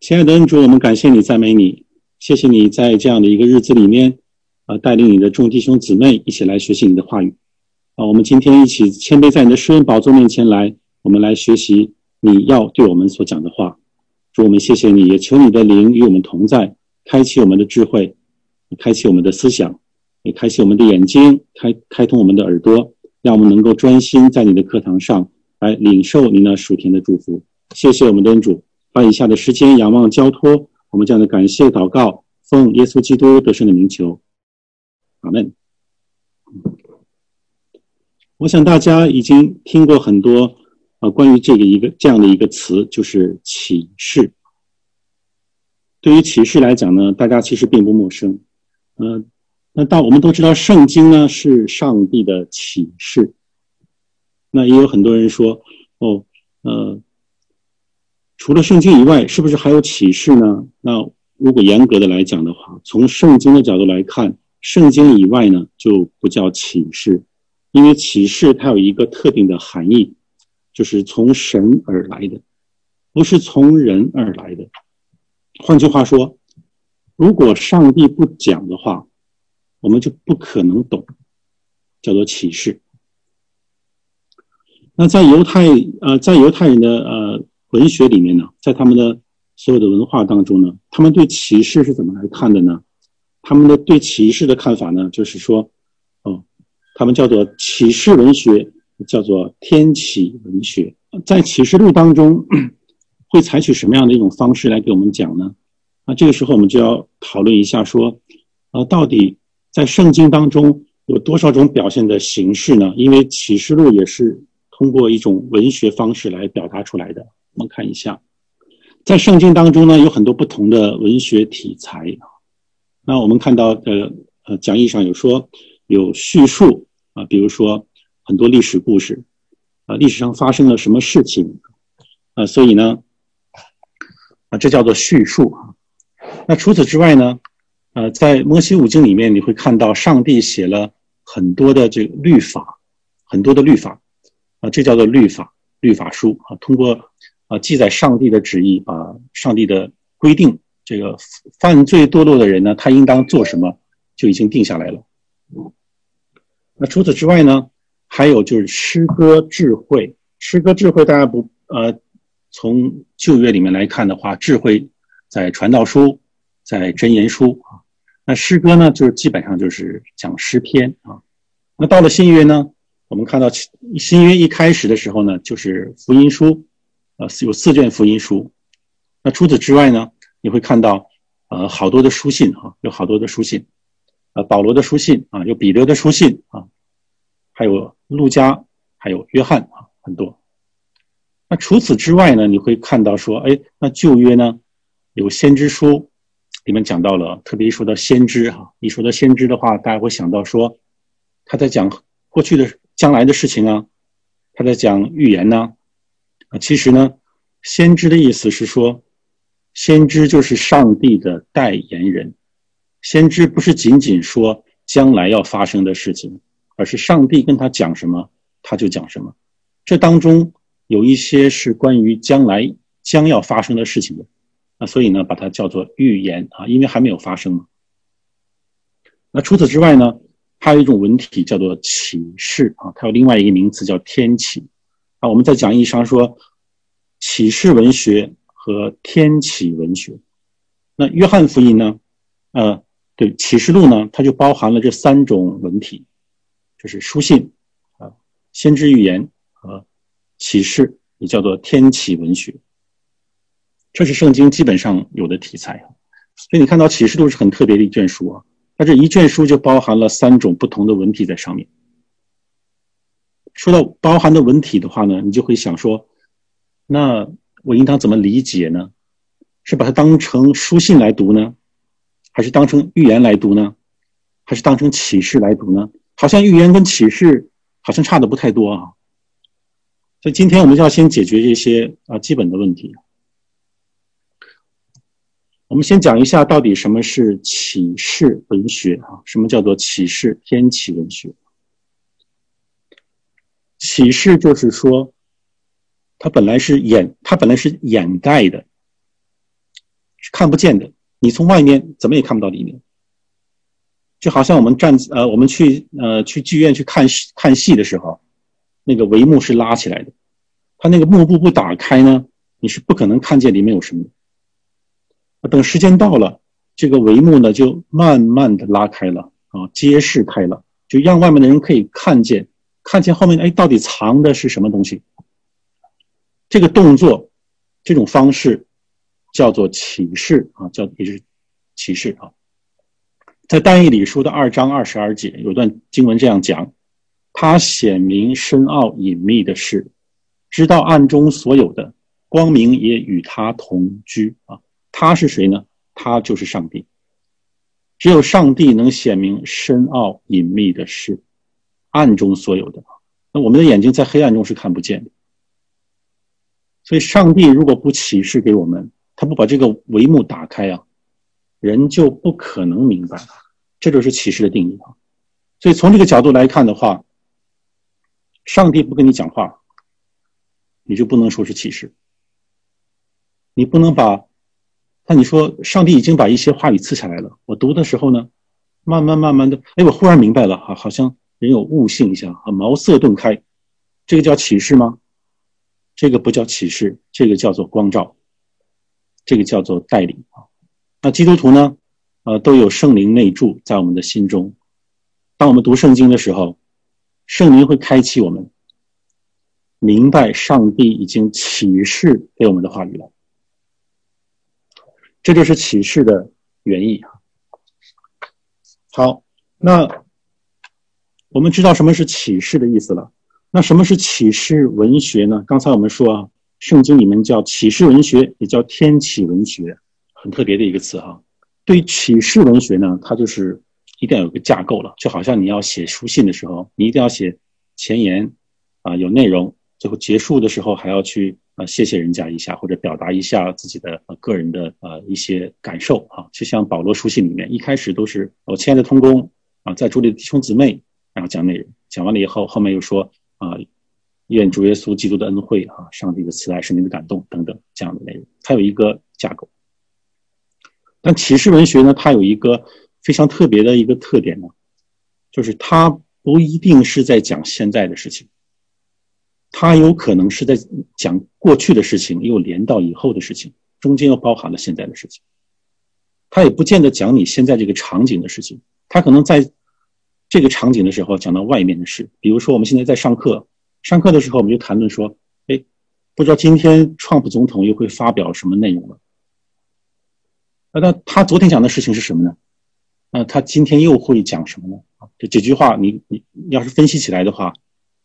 亲爱的恩主，我们感谢你，赞美你，谢谢你在这样的一个日子里面，带领你的众弟兄姊妹一起来学习你的话语。我们今天一起谦卑在你的施恩宝座面前来，我们来学习你要对我们所讲的话。主，我们谢谢你，也求你的灵与我们同在，开启我们的智慧，开启我们的思想，也开启我们的眼睛，开通我们的耳朵，让我们能够专心在你的课堂上来领受你那属天的祝福。谢谢我们的恩主，把以下的时间仰望交托我们这样的感谢祷告，奉耶稣基督得胜的名求，阿们。我想大家已经听过很多关于这样的一个词，就是启示。对于启示来讲呢，大家其实并不陌生。我们都知道圣经呢是上帝的启示。那也有很多人说，除了圣经以外，是不是还有启示呢？那如果严格的来讲的话，从圣经的角度来看，圣经以外呢就不叫启示，因为启示它有一个特定的含义，就是从神而来的，不是从人而来的。换句话说，如果上帝不讲的话，我们就不可能懂，叫做启示。那在犹太人的文学里面呢，在他们的所有的文化当中呢，他们对启示是怎么来看的呢？他们的对启示的看法呢，就是说，他们叫做启示文学，叫做天启文学。在启示录当中，会采取什么样的一种方式来给我们讲呢？这个时候我们就要讨论一下说，到底在圣经当中有多少种表现的形式呢？因为启示录也是通过一种文学方式来表达出来的。我们看一下，在圣经当中呢，有很多不同的文学题材。那我们看到讲义上有说有叙述比如说很多历史故事历史上发生了什么事情所以呢这叫做叙述那除此之外呢在摩西五经里面，你会看到上帝写了很多的这个律法，很多的律法这叫做律法书通过记载上帝的旨意，把上帝的规定，这个犯罪堕落的人呢，他应当做什么，就已经定下来了。那除此之外呢，还有就是诗歌智慧。诗歌智慧，大家从旧约里面来看的话，智慧在传道书，在箴言书那诗歌呢，就是基本上就是讲诗篇那到了新约呢，我们看到新约一开始的时候呢，就是福音书有4卷福音书。那除此之外呢，你会看到好多的书信有好多的书信保罗的书信有彼得的书信还有路加，还有约翰很多。那除此之外呢，你会看到说那旧约呢有先知书，里面讲到了，特别一说到先知一说到先知的话，大家会想到说他在讲过去的将来的事情他在讲预言其实呢，先知的意思是说，先知就是上帝的代言人。先知不是仅仅说将来要发生的事情，而是上帝跟他讲什么，他就讲什么。这当中有一些是关于将来将要发生的事情的，所以呢，把它叫做预言因为还没有发生嘛。那除此之外呢，还有一种文体叫做启示它有另外一个名词叫天启我们在讲义上说启示文学和天启文学。那约翰福音呢对，启示录呢，它就包含了这3种文体，就是书信先知预言和启示，也叫做天启文学。这是圣经基本上有的题材所以你看到启示录是很特别的一卷书它这一卷书就包含了3种不同的文体在上面。说到包含的文体的话呢，你就会想说，那我应当怎么理解呢？是把它当成书信来读呢，还是当成预言来读呢，还是当成启示来读呢？好像预言跟启示好像差的不太多所以今天我们就要先解决这些基本的问题。我们先讲一下到底什么是启示文学什么叫做启示天启文学。启示就是说它本来是掩盖的， 看不见的，你从外面怎么也看不到里面。就好像我们去剧院去看戏的时候，那个帷幕是拉起来的，它那个幕布不打开呢，你是不可能看见里面有什么的。等时间到了，这个帷幕呢就慢慢的拉开了啊，揭示开了，就让外面的人可以看见后面到底藏的是什么东西。这个动作，这种方式叫做启示啊，也是启示啊。在但以理书的2章22节有段经文这样讲：他显明深奥隐秘的事，知道暗中所有的，光明也与他同居啊。他是谁呢？他就是上帝。只有上帝能显明深奥隐秘的事，暗中所有的。那我们的眼睛在黑暗中是看不见的。所以上帝如果不启示给我们，他不把这个帷幕打开啊，人就不可能明白。这就是启示的定义啊。所以从这个角度来看的话，上帝不跟你讲话，你就不能说是启示。你不能那你说上帝已经把一些话语赐下来了，我读的时候呢，慢慢的，我忽然明白了好像人有悟性一下，茅塞顿开，这个叫启示吗？这个不叫启示，这个叫做光照，这个叫做带领啊。那基督徒呢，都有圣灵内住在我们的心中。当我们读圣经的时候，圣灵会开启我们，明白上帝已经启示给我们的话语了。这就是启示的原意。好，那我们知道什么是启示的意思了。那什么是启示文学呢？刚才我们说圣经里面叫启示文学，也叫天启文学，很特别的一个词哈。对于启示文学呢，它就是一定要有个架构了，就好像你要写书信的时候，你一定要写前言有内容，最后结束的时候还要去谢谢人家一下，或者表达一下自己的个人的一些感受啊。就像保罗书信里面一开始都是我亲爱的同工在主里的弟兄姊妹，然后讲内容，讲完了以后，后面又说愿主耶稣基督的恩惠上帝的慈爱，圣灵的感动等等这样的内容，它有一个架构。但启示文学呢，它有一个非常特别的一个特点呢，就是它不一定是在讲现在的事情，它有可能是在讲过去的事情，又连到以后的事情，中间又包含了现在的事情。它也不见得讲你现在这个场景的事情，它可能在这个场景的时候讲到外面的事。比如说我们现在在上课的时候，我们就谈论说不知道今天川普总统又会发表什么内容了。那他昨天讲的事情是什么呢？他今天又会讲什么呢？这句话你要是分析起来的话，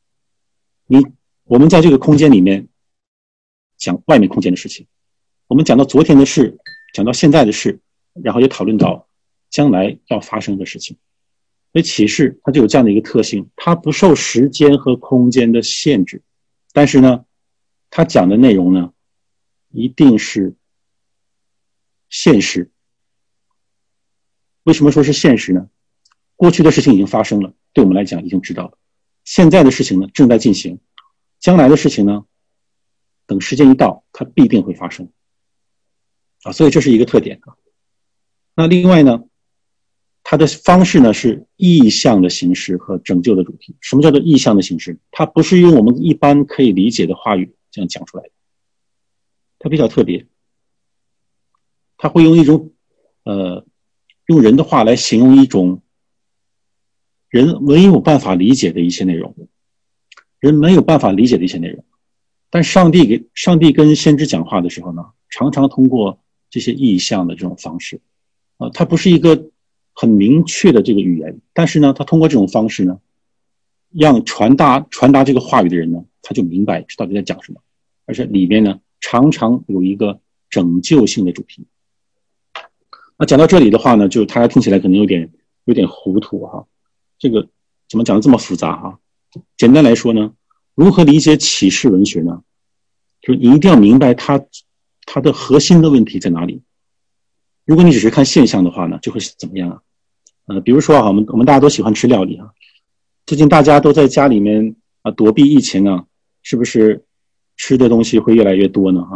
我们在这个空间里面讲外面空间的事情，我们讲到昨天的事，讲到现在的事，然后也讨论到将来要发生的事情。所以启示它就有这样的一个特性，它不受时间和空间的限制，但是呢，它讲的内容呢，一定是现实。为什么说是现实呢？过去的事情已经发生了，对我们来讲已经知道了，现在的事情呢正在进行，将来的事情呢，等时间一到，它必定会发生所以这是一个特点那另外呢，它的方式呢是意象的形式和拯救的主题。什么叫做意象的形式？它不是用我们一般可以理解的话语这样讲出来的，它比较特别，它会用一种用人的话来形容一种人没有办法理解的一些内容，人没有办法理解的一些内容。但上帝跟先知讲话的时候呢，常常通过这些意象的这种方式它不是一个很明确的这个语言，但是呢，他通过这种方式呢，让传达这个话语的人呢，他就明白到底在讲什么，而且里面呢，常常有一个拯救性的主题。那讲到这里的话呢，就大家听起来可能有点糊涂这个怎么讲得这么复杂简单来说呢，如何理解启示文学呢？就是你一定要明白它的核心的问题在哪里。如果你只是看现象的话呢，就会怎么样比如说我们大家都喜欢吃料理最近大家都在家里面躲避疫情是不是吃的东西会越来越多呢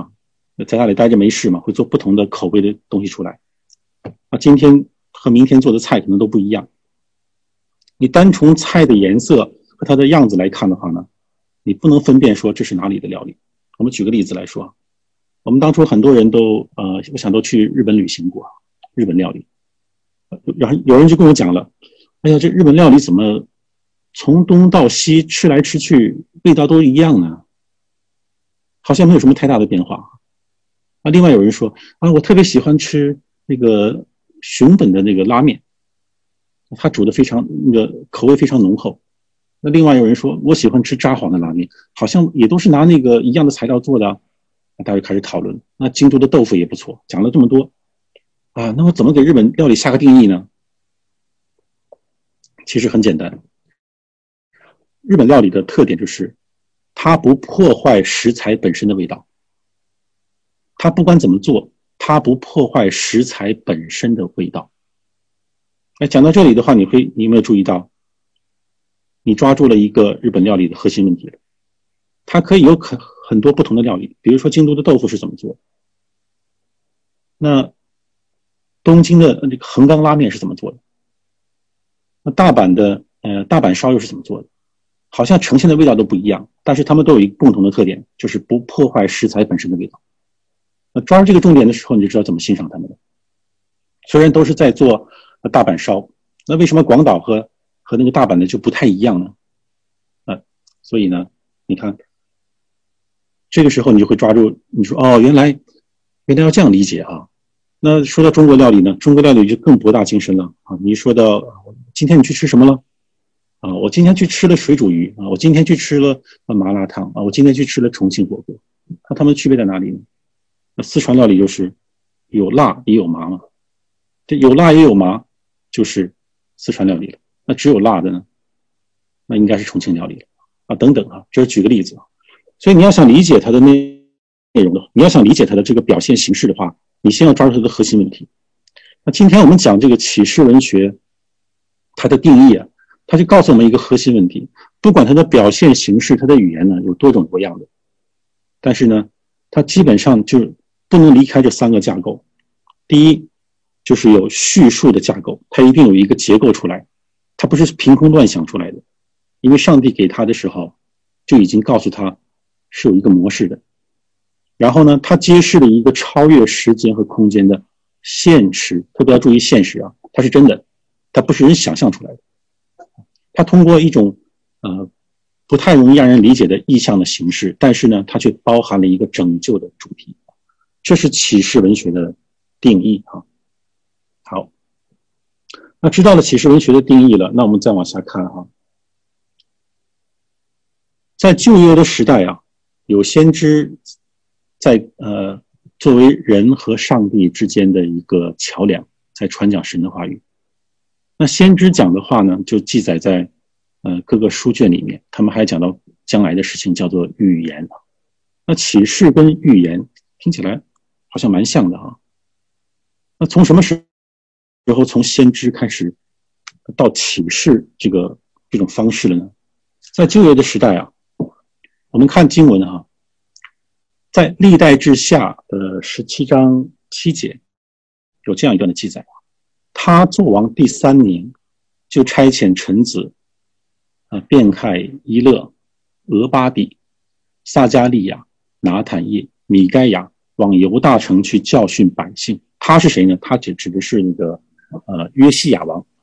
在那里待着没事嘛，会做不同的口味的东西出来。今天和明天做的菜可能都不一样。你单从菜的颜色和它的样子来看的话呢，你不能分辨说这是哪里的料理。我们举个例子来说，我们当初很多人都我想都去日本旅行过，日本料理。然后有人就跟我讲了，哎呀，这日本料理怎么从东到西吃来吃去味道都一样呢？好像没有什么太大的变化。另外有人说我特别喜欢吃那个熊本的那个拉面，它煮的非常那个口味非常浓厚。那另外有人说我喜欢吃札幌的拉面，好像也都是拿那个一样的材料做的。大家就开始讨论。那京都的豆腐也不错，讲了这么多那么怎么给日本料理下个定义呢？其实很简单，日本料理的特点就是它不破坏食材本身的味道，它不管怎么做，它不破坏食材本身的味道。讲到这里的话，你有没有注意到，你抓住了一个日本料理的核心问题了？它可以有很多不同的料理，比如说京都的豆腐是怎么做的，那东京的这个横纲拉面是怎么做的，那大阪的大阪烧又是怎么做的？好像呈现的味道都不一样，但是他们都有一个共同的特点，就是不破坏食材本身的味道。那抓住这个重点的时候，你就知道怎么欣赏他们了。虽然都是在做大阪烧，那为什么广岛和那个大阪的就不太一样呢？所以呢，你看这个时候你就会抓住，你说原来要这样理解啊。那说到中国料理呢，中国料理就更博大精深了你说到今天你去吃什么了？我今天去吃了水煮鱼我今天去吃了麻辣烫我今天去吃了重庆火锅。那它们区别在哪里呢？那四川料理就是有辣也有麻嘛，这有辣也有麻就是四川料理了。那只有辣的呢，那应该是重庆料理了等等这是举个例子所以你要想理解它的内容的，你要想理解它的这个表现形式的话，你先要抓住它的核心问题。那今天我们讲这个启示文学，它的定义它就告诉我们一个核心问题，不管它的表现形式，它的语言呢有多种多样的，但是呢，它基本上就不能离开这三个架构。第一，就是有叙述的架构，它一定有一个结构出来，它不是凭空乱想出来的，因为上帝给他的时候就已经告诉他是有一个模式的。然后呢，它揭示了一个超越时间和空间的现实，特别要注意现实它是真的，它不是人想象出来的。它通过一种不太容易让人理解的意象的形式，但是呢，它却包含了一个拯救的主题。这是启示文学的定义好，那知道了启示文学的定义了，那我们再往下看在旧约的时代有先知在作为人和上帝之间的一个桥梁，在传讲神的话语。那先知讲的话呢，就记载在各个书卷里面，他们还讲到将来的事情，叫做预言。那启示跟预言听起来好像蛮像的那从什么时候从先知开始到启示这种方式了呢？在旧约的时代我们看经文在历代志下的17章7节有这样一段的记载，他作王第3年，就差遣臣子便凯、伊勒、俄巴底、撒加利亚、拿坦叶、米该亚往犹大城去教训百姓。他是谁呢？他指的是那个约西亚王。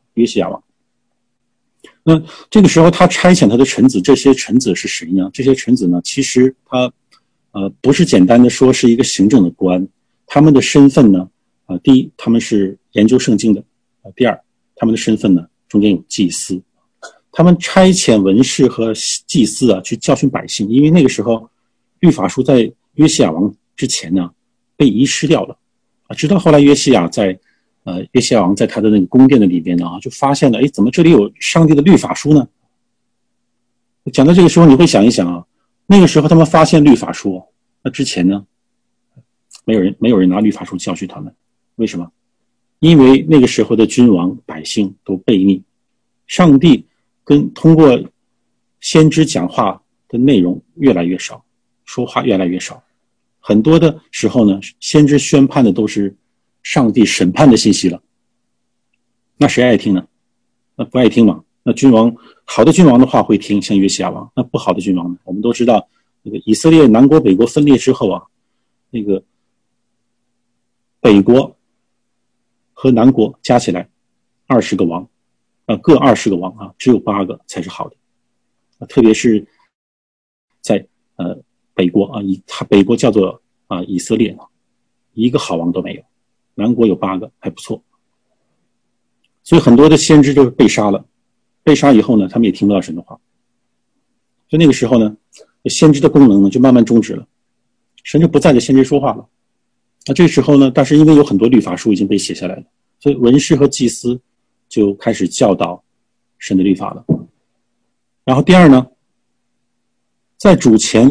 那这个时候他差遣他的臣子，这些臣子是谁呢？这些臣子呢，其实他不是简单的说是一个行政的官，他们的身份呢第一，他们是研究圣经的第二，他们的身份呢中间有祭司。他们差遣文士和祭司去教训百姓，因为那个时候律法书在约西亚王之前呢被遗失掉了直到后来约西亚王在他的那个宫殿的里边呢就发现了怎么这里有上帝的律法书呢？讲到这个时候你会想一想那个时候他们发现律法书，那之前呢没有人拿律法书教训他们。为什么？因为那个时候的君王百姓都悖逆，上帝通过先知讲话的内容越来越少，说话越来越少， 很多的时候呢，先知宣判的都是上帝审判的信息了。那谁爱听呢？那不爱听嘛。那君王，好的君王的话会听，像约西亚王。那不好的君王呢？我们都知道，那个以色列南国北国分裂之后啊，那个北国和南国加起来20个王，各20个王啊，只有8个才是好的。特别是在北国啊，北国叫做以色列，一个好王都没有，南国有8个，还不错。所以很多的先知就是被杀了，被杀以后呢，他们也听不到神的话。所以那个时候呢，先知的功能呢就慢慢终止了，神就不再对先知说话了。那这时候呢，但是因为有很多律法书已经被写下来了，所以文士和祭司就开始教导神的律法了。然后第二呢，在主前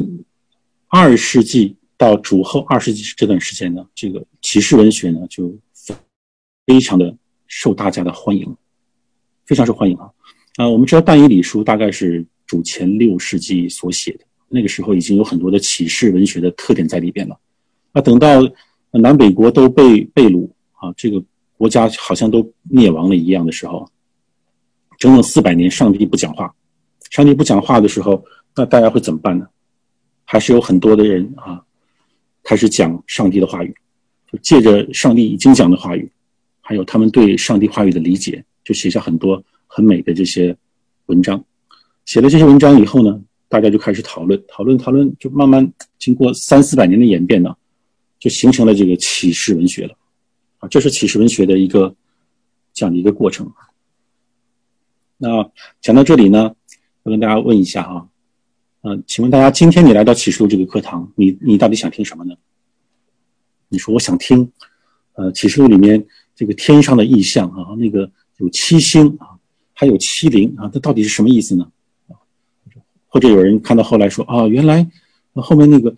2世纪到主后2世纪这段时间呢，这个启示文学呢就非常的受大家的欢迎，非常受欢迎啊。我们知道但以理书大概是主前6世纪所写的，那个时候已经有很多的启示文学的特点在里边了。那等到南北国都被掳啊，这个国家好像都灭亡了一样的时候，整整400年上帝不讲话。上帝不讲话的时候，那大家会怎么办呢？还是有很多的人开始讲上帝的话语，就借着上帝已经讲的话语，还有他们对上帝话语的理解，就写下很多很美的这些文章。写了这些文章以后呢，大家就开始讨论，就慢慢经过300-400年的演变呢，就形成了这个启示文学了这是启示文学的这样的一个过程。那讲到这里呢，我跟大家问一下请问大家，今天你来到启示录这个课堂，你到底想听什么呢？你说我想听启示录里面这个天上的异象那个有7星还有7灵这到底是什么意思呢？或者有人看到后来说原来后面那个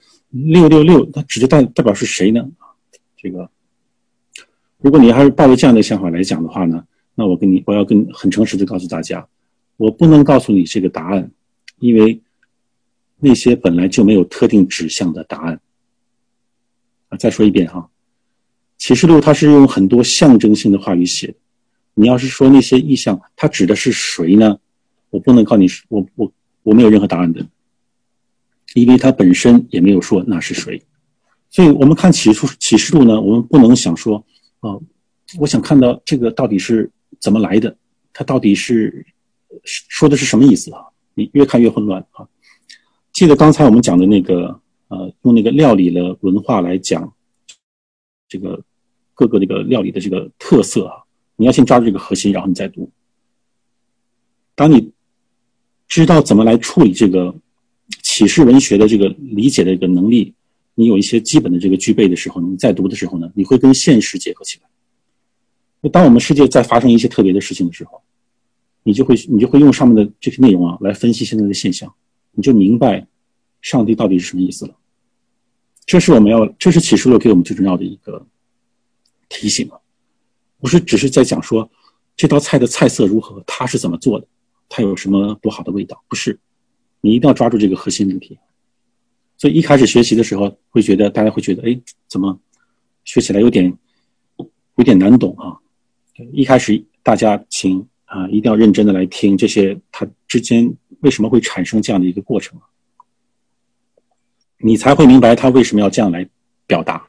666它指的代表是谁呢？这个如果你还是抱着这样的想法来讲的话呢，那我要很诚实的告诉大家，我不能告诉你这个答案，因为那些本来就没有特定指向的答案再说一遍启示录它是用很多象征性的话语写的。你要是说那些意象它指的是谁呢？我不能告诉你，我没有任何答案的，因为它本身也没有说那是谁。所以我们看启示录呢，我们不能想说我想看到这个到底是怎么来的，它到底是说的是什么意思你越看越混乱记得刚才我们讲的那个用那个料理的文化来讲这个各个这个料理的这个特色你要先抓住这个核心，然后你再读。当你知道怎么来处理这个启示文学的这个理解的这个能力，你有一些基本的这个具备的时候，你再读的时候呢，你会跟现实结合起来。当我们世界在发生一些特别的事情的时候，你就会用上面的这些内容来分析现在的现象，你就明白上帝到底是什么意思了。这是启示录给我们最重要的一个提醒不是只是在讲说这道菜的菜色如何，它是怎么做的，它有什么多好的味道，不是，你一定要抓住这个核心问题。所以一开始学习的时候大家会觉得怎么学起来有点难懂一开始大家请一定要认真的来听这些它之间为什么会产生这样的一个过程你才会明白他为什么要这样来表达。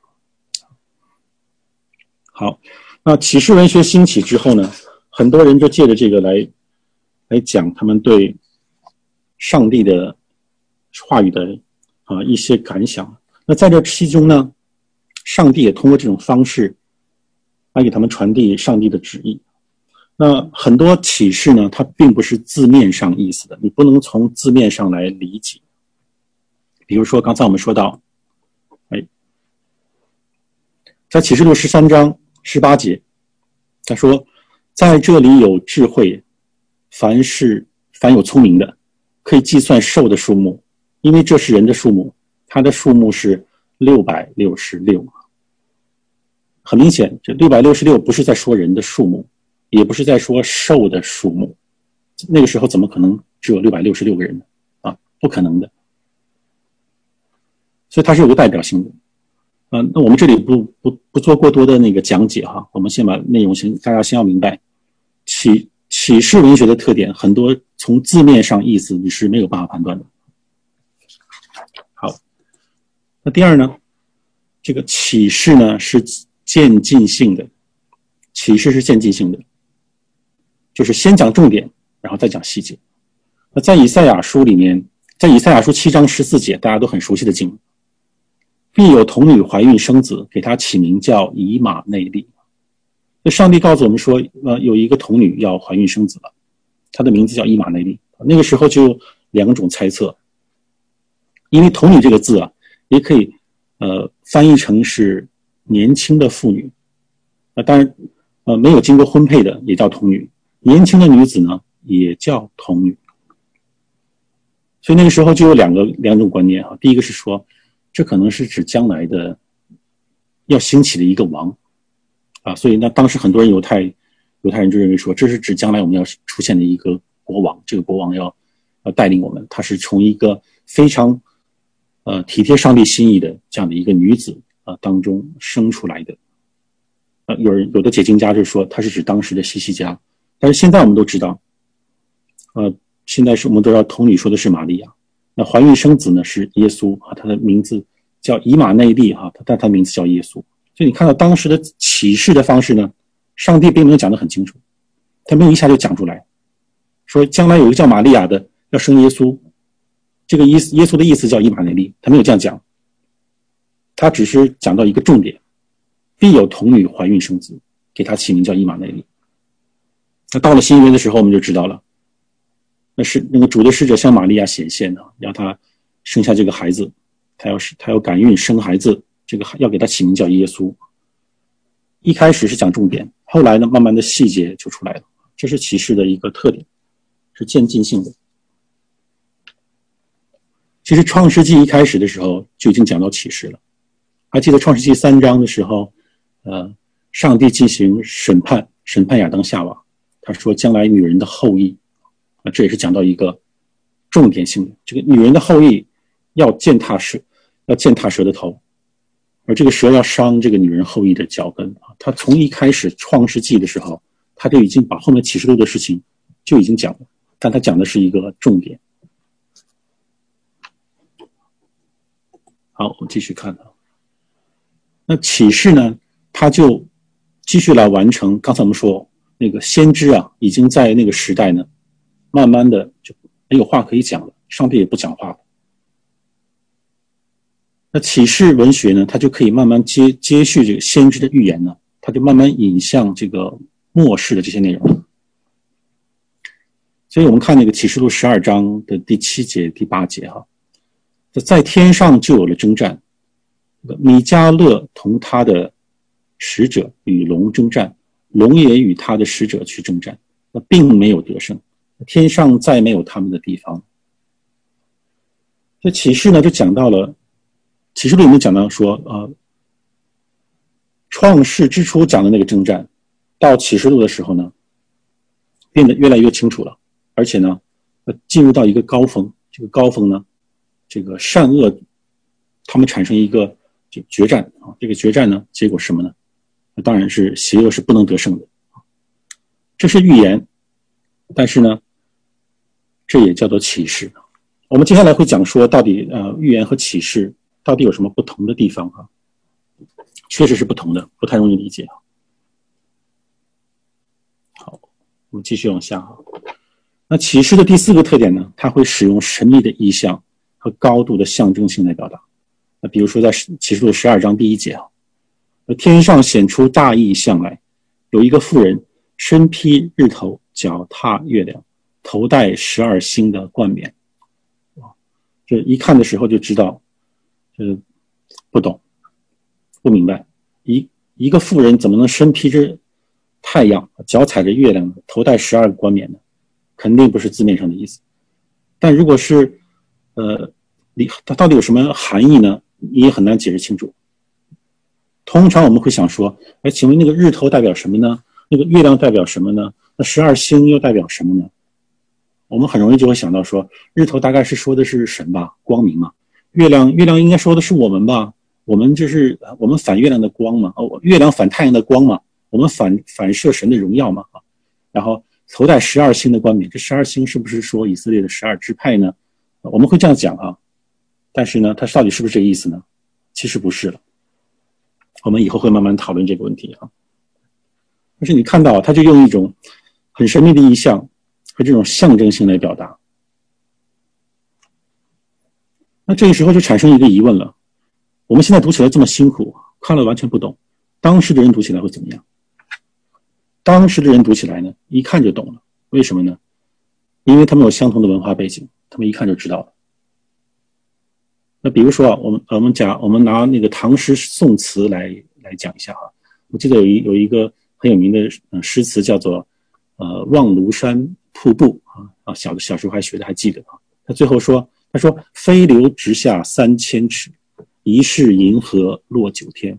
好，那启示文学兴起之后呢，很多人就借着这个来讲他们对上帝的话语的一些感想。那在这其中呢，上帝也通过这种方式来给他们传递上帝的旨意。那很多启示呢，它并不是字面上意思的，你不能从字面上来理解。比如说刚才我们说到在启示录13章18节，他说在这里有智慧，凡有聪明的，可以计算兽的数目，因为这是人的数目，它的数目是666。很明显，这666不是在说人的数目，也不是在说兽的数目，那个时候怎么可能只有666个人呢不可能的。所以它是有个代表性的。 那我们这里不做过多的那个讲解哈，我们先把内容大家先要明白。启示文学的特点，很多从字面上意思你是没有办法判断的。好，那第二呢，这个启示呢是渐进性的，启示是渐进性的，就是先讲重点，然后再讲细节。那在以赛亚书里面，在以赛亚书7章14节，大家都很熟悉的经，必有童女怀孕生子，给他起名叫以马内利。那上帝告诉我们说，有一个童女要怀孕生子了，她的名字叫以马内利。那个时候就有2种猜测，因为童女这个字啊，也可以翻译成是年轻的妇女。当然没有经过婚配的也叫童女，年轻的女子呢也叫童女。所以那个时候就有两种观念啊，第一个是说，这可能是指将来的要兴起的一个王啊，所以那当时很多人犹太人就认为说，这是指将来我们要出现的一个国王，这个国王要带领我们，他是从一个非常体贴上帝心意的这样的一个女子当中生出来的。有的解经家就说他是指当时的西西家，但是现在我们都知道，现在我们都知道童女说的是玛利亚，那怀孕生子呢是耶稣啊，他的名字叫以马内利哈，但他名字叫耶稣。所以你看到当时的启示的方式呢，上帝并没有讲得很清楚，他没有一下就讲出来，说将来有一个叫玛利亚的要生耶稣，这个耶稣的意思叫以马内利，他没有这样讲，他只是讲到一个重点，必有童女怀孕生子，给他起名叫以马内利。那到了新约的时候我们就知道了，那个主的使者向玛利亚显现啊，让他生下这个孩子，他要感孕生孩子，这个要给他起名叫耶稣。一开始是讲重点，后来呢慢慢的细节就出来了，这是启示的一个特点，是渐进性的。其实创世纪一开始的时候就已经讲到启示了，还记得创世纪3章的时候上帝进行审判亚当夏娃，他说将来女人的后裔，这也是讲到一个重点性的，这个女人的后裔要践踏蛇的头，而这个蛇要伤这个女人后裔的脚跟。他从一开始创世纪的时候，他就已经把后面启示录的事情就已经讲了，但他讲的是一个重点。好，我们继续看那启示呢，他就继续来完成刚才我们说那个先知啊，已经在那个时代呢慢慢的就没有话可以讲了，上帝也不讲话了。那启示文学呢，它就可以慢慢接续这个先知的预言呢，它就慢慢引向这个末世的这些内容。所以我们看那个启示录12章的第7节第8节哈，在天上就有了征战，米迦勒同他的使者与龙征战，龙也与他的使者去征战，并没有得胜，天上再没有他们的地方。这启示呢就讲到了，启示录里面讲到说创世之初讲的那个征战，到启示录的时候呢变得越来越清楚了，而且呢进入到一个高峰，这个高峰呢这个善恶他们产生一个决战啊，这个决战呢结果是什么呢？当然是邪恶是不能得胜的，这是预言，但是呢这也叫做启示。我们接下来会讲说到底预言和启示到底有什么不同的地方啊？确实是不同的，不太容易理解。好，我们继续往下。那启示的第4个特点呢，它会使用神秘的意象和高度的象征性来表达。那比如说在启示录12章第1节天上显出大异象来，有一个妇人身披日头，脚踏月亮，头戴12星的冠冕。这一看的时候就知道不懂不明白，一个妇人怎么能身披着太阳，脚踩着月亮，头戴12个冠冕呢？肯定不是字面上的意思。但如果是它到底有什么含义呢？你也很难解释清楚。通常我们会想说，请问那个日头代表什么呢？那个月亮代表什么呢？那12星又代表什么呢？我们很容易就会想到说，日头大概是说的是神吧，光明嘛。月亮应该说的是我们吧， 我们反月亮的光嘛，月亮反太阳的光嘛，我们反射神的荣耀嘛，然后头戴12星的冠冕，这12星是不是说以色列的12支派呢？我们会这样讲啊，但是呢，它到底是不是这个意思呢？其实不是了。我们以后会慢慢讨论这个问题啊。但是你看到，他就用一种很神秘的意象和这种象征性来表达。那这个时候就产生一个疑问了：我们现在读起来这么辛苦，看了完全不懂，当时的人读起来会怎么样？当时的人读起来呢，一看就懂了。为什么呢？因为他们有相同的文化背景，他们一看就知道了。那比如说我们拿那个唐诗宋词来讲一下哈。我记得有一个很有名的诗词叫做望庐山瀑布啊，小时候还学的还记得啊。他最后说，他说飞流直下3000尺，疑是银河落9天。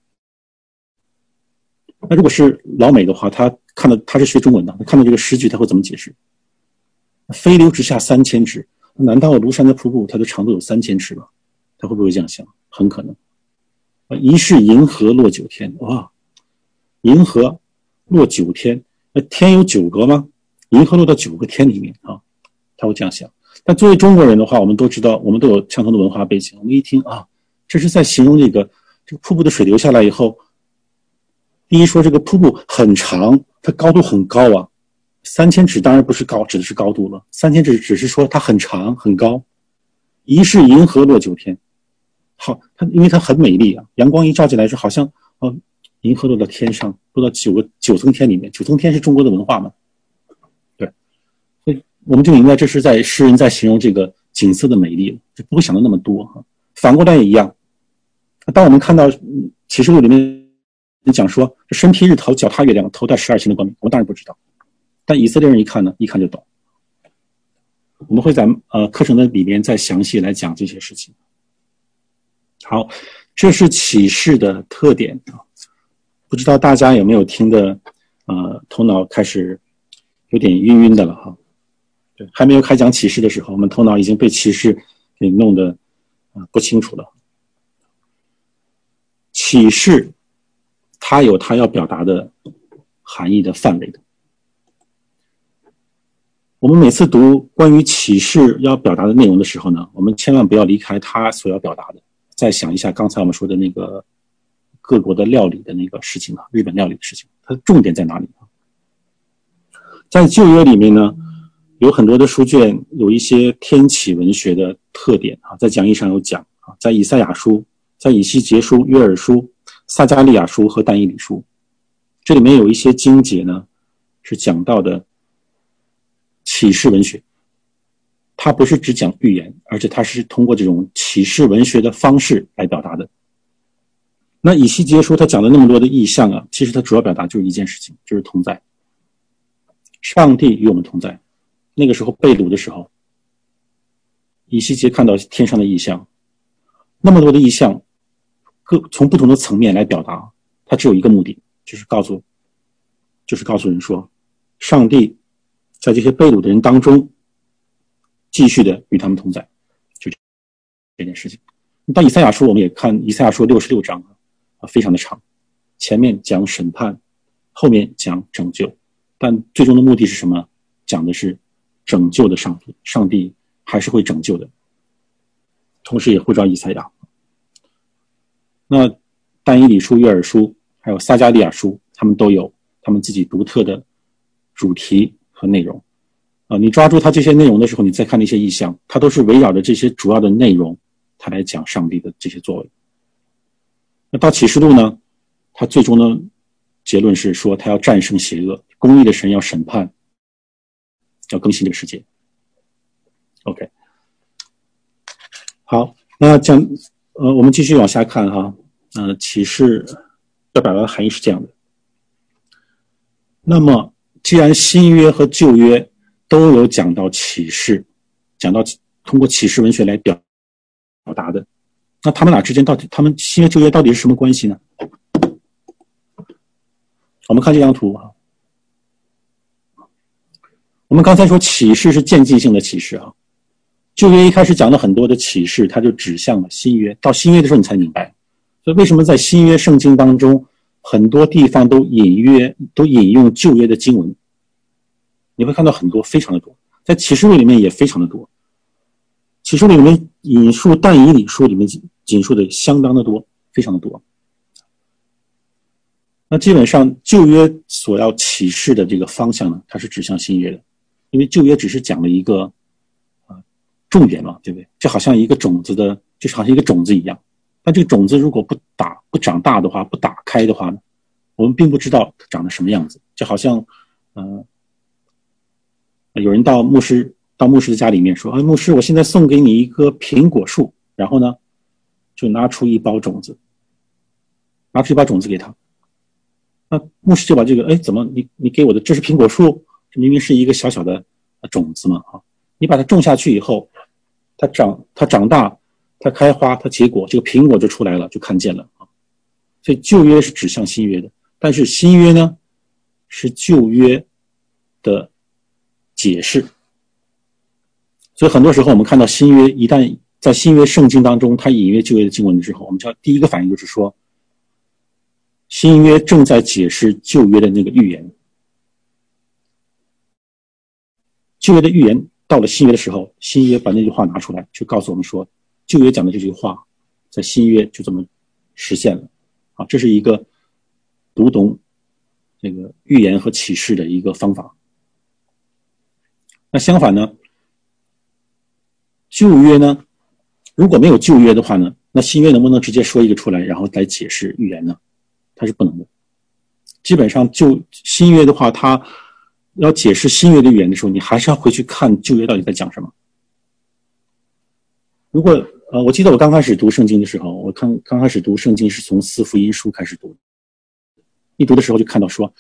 那如果是老美的话，他是学中文的，他看到这个诗句他会怎么解释？飞流直下3000尺，难道庐山的瀑布它的长度有3000尺吗？他会不会这样想？很可能。疑是银河落9天，哇，银河落9天，那天有9个吗？银河落到9个天里面啊，他会这样想。但作为中国人的话，我们都知道，我们都有相同的文化背景，我们一听啊，这是在形容这个瀑布的水流下来以后，第一说这个瀑布很长，它高度很高啊，3000尺当然不是高，指的是高度了，3000尺只是说它很长很高。疑是银河落9天，好，因为它很美丽啊，阳光一照进来是好像银河落到天上，落到九层天里面，9层天是中国的文化嘛，对，所以我们就明白这是诗人在形容这个景色的美丽了，就不会想到那么多哈。反过来也一样，当我们看到启示录里面讲说身披日头，脚踏月亮，头戴12星的冠冕，我当然不知道，但以色列人一看呢，一看就懂。我们会在课程的里面再详细来讲这些事情。好，这是启示的特点啊，不知道大家有没有听的头脑开始有点晕晕的了哈。对，还没有开讲启示的时候，我们头脑已经被启示给弄得不清楚了。启示它有它要表达的含义的范围的。我们每次读关于启示要表达的内容的时候呢，我们千万不要离开它所要表达的。再想一下刚才我们说的那个各国的料理的那个事情啊，日本料理的事情，它的重点在哪里？在旧约里面呢，有很多的书卷有一些天启文学的特点啊，在讲义上有讲啊，在以赛亚书、在以西结书、约珥书、撒迦利亚书和但以理书，这里面有一些经节呢是讲到的启示文学，它不是只讲预言，而且它是通过这种启示文学的方式来表达的。那以西结书他讲了那么多的意象啊，其实它主要表达就是一件事情，就是同在。上帝与我们同在。那个时候被掳的时候，以西结看到天上的意象，那么多的意象，从不同的层面来表达，它只有一个目的，就是告诉人说，上帝在这些被掳的人当中继续的与他们同在，就这件事情。到以赛亚书我们也看以赛亚书66章非常的长，前面讲审判，后面讲拯救，但最终的目的是什么？讲的是拯救的上帝，上帝还是会拯救的，同时也呼召以赛亚。那但以理书、约珥书还有撒迦利亚书，他们都有他们自己独特的主题和内容你抓住它这些内容的时候，你再看那些意象，它都是围绕着这些主要的内容，它来讲上帝的这些作为。那到启示录呢，它最终的结论是说，他要战胜邪恶，公义的神要审判，要更新这个世界。OK， 好，那我们继续往下看哈。启示要表达的含义是这样的。那么，既然新约和旧约都有讲到启示，讲到通过启示文学来表达的，那他们俩之间他们新约旧约到底是什么关系呢？我们看这张图啊。我们刚才说启示是渐进性的启示啊，旧约一开始讲了很多的启示，它就指向了新约，到新约的时候你才明白， 所以为什么在新约圣经当中，很多地方都引用旧约的经文？你会看到很多，非常的多，在启示录里面也非常的多。启示录里面引述但以理书里面引述的相当的多，非常的多。那基本上旧约所要启示的这个方向呢，它是指向新约的，因为旧约只是讲了一个重点嘛，对不对？就好像一个种子的，就好像一个种子一样。但这个种子如果不长大的话，不打开的话呢，我们并不知道它长得什么样子。就好像有人到牧师的家里面说，牧师，我现在送给你一棵苹果树，然后呢就拿出一包种子给他。那牧师就把这个，怎么你给我的这是苹果树，这明明是一个小小的种子嘛，你把它种下去以后，它长大，它开花，它结果，这个苹果就出来了，就看见了啊。所以旧约是指向新约的，但是新约呢是旧约的解释。所以很多时候我们看到新约一旦在新约圣经当中它引约旧约的经文的时候，我们第一个反应就是说，新约正在解释旧约的那个预言。旧约的预言到了新约的时候，新约把那句话拿出来，就告诉我们说，旧约讲的这句话在新约就这么实现了。这是一个读懂这个预言和启示的一个方法。那相反呢，旧约呢，如果没有旧约的话呢，那新约能不能直接说一个出来，然后来解释预言呢？它是不能的。基本上新约的话，它要解释新约的预言的时候，你还是要回去看旧约到底在讲什么。如果我记得我刚开始读圣经的时候，我刚开始读圣经是从四福音书开始读，一读的时候就看到说，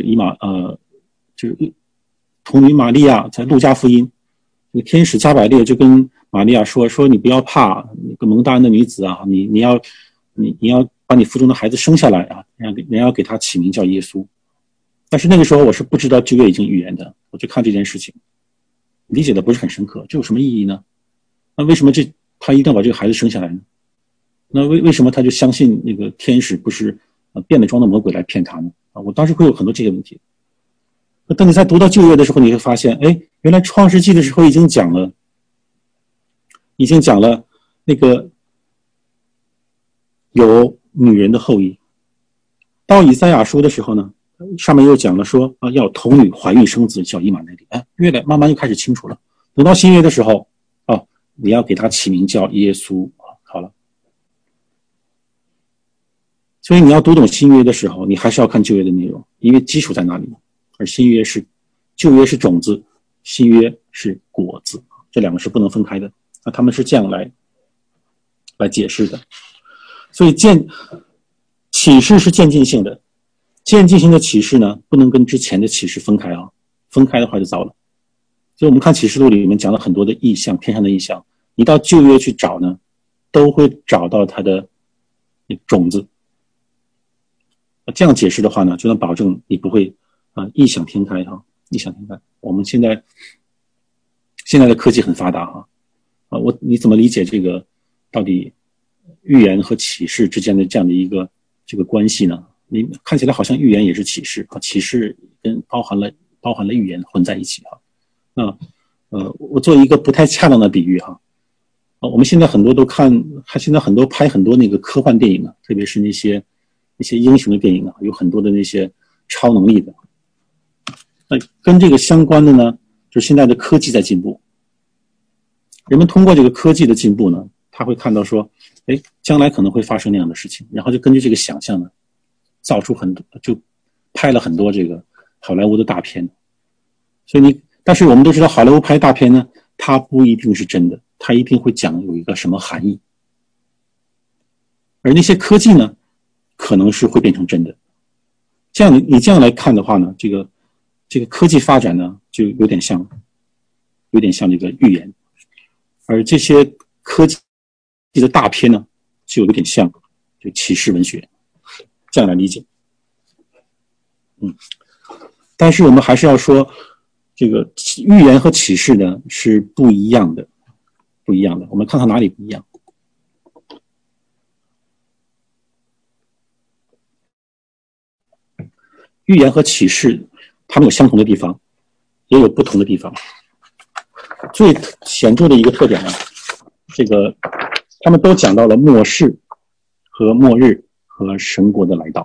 就是童女玛利亚在路加福音，这个天使加百列就跟玛利亚说你不要怕，那个蒙大恩的女子啊，你要把你腹中的孩子生下来啊，人要给他起名叫耶稣。但是那个时候我是不知道旧约已经预言的，我就看这件事情，理解的不是很深刻，这有什么意义呢？那为什么他一定要把这个孩子生下来呢？那为什么他就相信那个天使不是变了装的魔鬼来骗他呢？我当时会有很多这些问题。当你在读到旧约的时候，你会发现，原来创世纪的时候已经讲了那个有女人的后裔。到以赛亚书的时候呢，上面又讲了说要童女怀孕生子，叫以马内利。慢慢就开始清楚了。等到新约的时候，你要给他起名叫耶稣。好了。所以你要读懂新约的时候，你还是要看旧约的内容，因为基础在那里。而旧约是种子，新约是果子，这两个是不能分开的。那他们是这样来解释的。所以启示是渐进性的，渐进性的启示呢，不能跟之前的启示分开啊，分开的话就糟了。所以我们看启示录里面讲了很多的意象，天上的意象，你到旧约去找呢，都会找到它的种子。这样解释的话呢，就能保证你不会异想天开异想天开。我们现在的科技很发达你怎么理解这个到底预言和启示之间的这样的一个这个关系呢？你看起来好像预言也是启示启示跟包含了预言混在一起那我做一个不太恰当的比喻我们现在很多现在很多拍很多那个科幻电影特别是那些英雄的电影有很多的那些超能力的。那跟这个相关的呢，就是现在的科技在进步。人们通过这个科技的进步呢，他会看到说，将来可能会发生那样的事情，然后就根据这个想象呢，造出就拍了很多这个好莱坞的大片。所以但是我们都知道，好莱坞拍大片呢，它不一定是真的，它一定会讲有一个什么含义。而那些科技呢，可能是会变成真的。你这样来看的话呢，这个科技发展呢，就有点像这个预言，而这些科技的大片呢，就有点像这个启示文学，这样来理解。但是我们还是要说，这个预言和启示呢是不一样的。我们看看哪里不一样。 预言和启示，它们有相同的地方，也有不同的地方。最显著的一个特点呢，他们都讲到了末世和末日和神国的来到，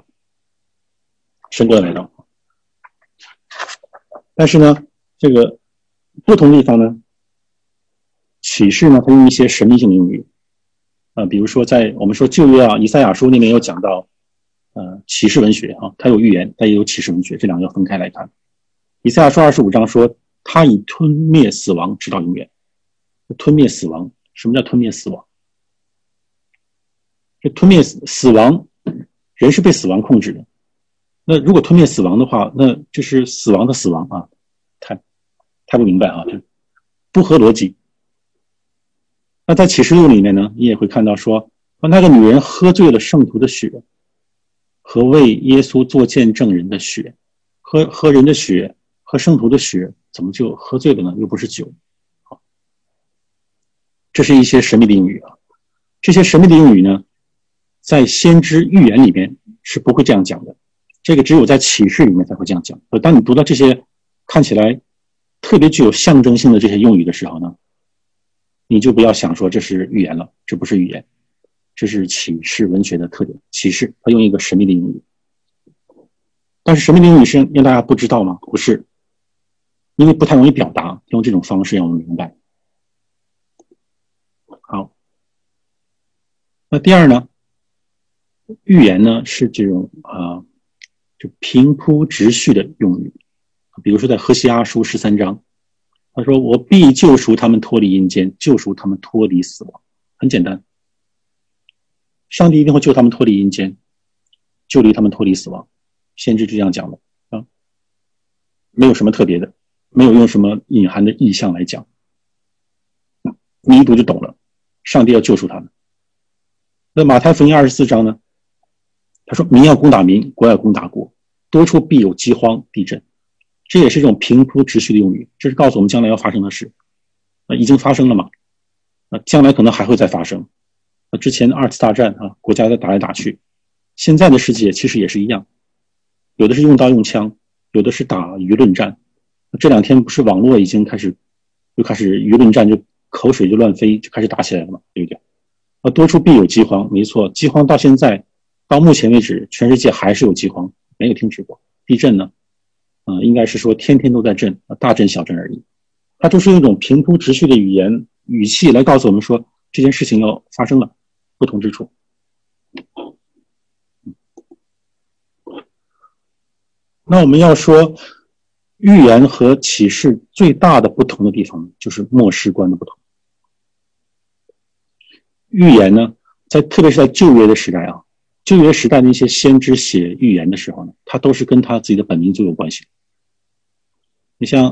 但是呢，这个不同地方呢，启示呢，它用一些神秘性的用语，比如说在我们说旧约以赛亚书那边有讲到，启示文学它有预言，但也有启示文学，这两个要分开来看。以赛亚书25章说，他以吞灭死亡直到永远。吞灭死亡，什么叫吞灭死亡？这吞灭死亡，人是被死亡控制的。那如果吞灭死亡的话，那就是死亡的死亡啊，太不明白啊，就不合逻辑。那在启示录里面呢，你也会看到说，那个女人喝醉了圣徒的血和为耶稣做见证人的血，喝人的血，喝圣徒的血，怎么就喝醉了呢？又不是酒。这是一些神秘的用语啊。这些神秘的用语呢，在先知预言里面是不会这样讲的，这个只有在启示里面才会这样讲。当你读到这些看起来特别具有象征性的这些用语的时候呢，你就不要想说这是预言了，这不是预言，这是启示文学的特点。启示它用一个神秘的用语，但是神秘的用语是让大家不知道吗？不是，因为不太容易表达，用这种方式让我们明白。好，那第二呢，预言呢是这种就平铺直叙的用语。比如说在何西阿书13章，他说我必救赎他们脱离阴间，救赎他们脱离死亡。很简单，上帝一定会救他们脱离阴间，救离他们脱离死亡。先知这样讲的没有什么特别的，没有用什么隐含的意象来讲，你一读就懂了，上帝要救赎他们。那马太福音24章呢，他说民要攻打民，国要攻打国，多处必有饥荒地震。这也是这种平铺直叙的用语，这是告诉我们将来要发生的事。已经发生了嘛，将来可能还会再发生。之前2次大战国家在打来打去，现在的世界其实也是一样，有的是用刀用枪，有的是打舆论战。这两天不是网络已经开始舆论战，就口水就乱飞，就开始打起来了嘛，对不对？多处必有饥荒，没错，饥荒到现在到目前为止全世界还是有饥荒，没有停止过。地震呢应该是说天天都在震，大震小震而已。它就是用一种平铺直叙的语气来告诉我们说这件事情要发生了，不同之处。那我们要说预言和启示最大的不同的地方就是末世观的不同。预言呢，特别是在旧约的时代旧约时代的一些先知写预言的时候呢，他都是跟他自己的本民族有关系。你像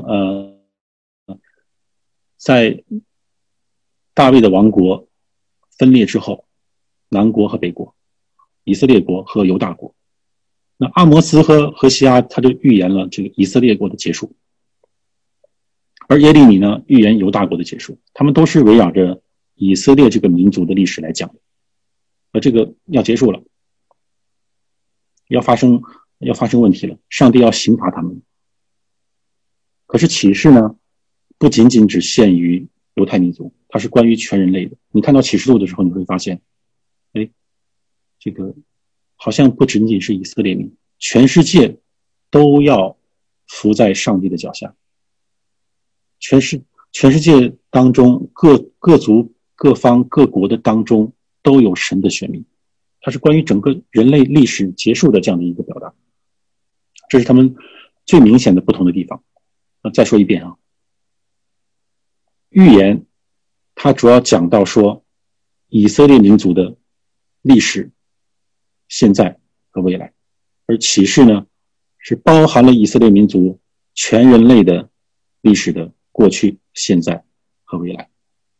在大卫的王国分裂之后，南国和北国，以色列国和犹大国，那阿摩斯和何西阿他就预言了这个以色列国的结束，而耶利米呢预言犹大国的结束。他们都是围绕着以色列这个民族的历史来讲的，这个要结束了，要发生问题了，上帝要刑罚他们。可是启示呢，不仅仅只限于犹太民族，它是关于全人类的。你看到启示录的时候，你会发现，这个好像不仅仅是以色列民，全世界都要服在上帝的脚下。全世界当中各族各方各国的当中都有神的选民，它是关于整个人类历史结束的这样的一个表达。这是他们最明显的不同的地方。再说一遍预言它主要讲到说以色列民族的历史、现在和未来，而启示呢是包含了以色列民族全人类的历史的过去、现在和未来。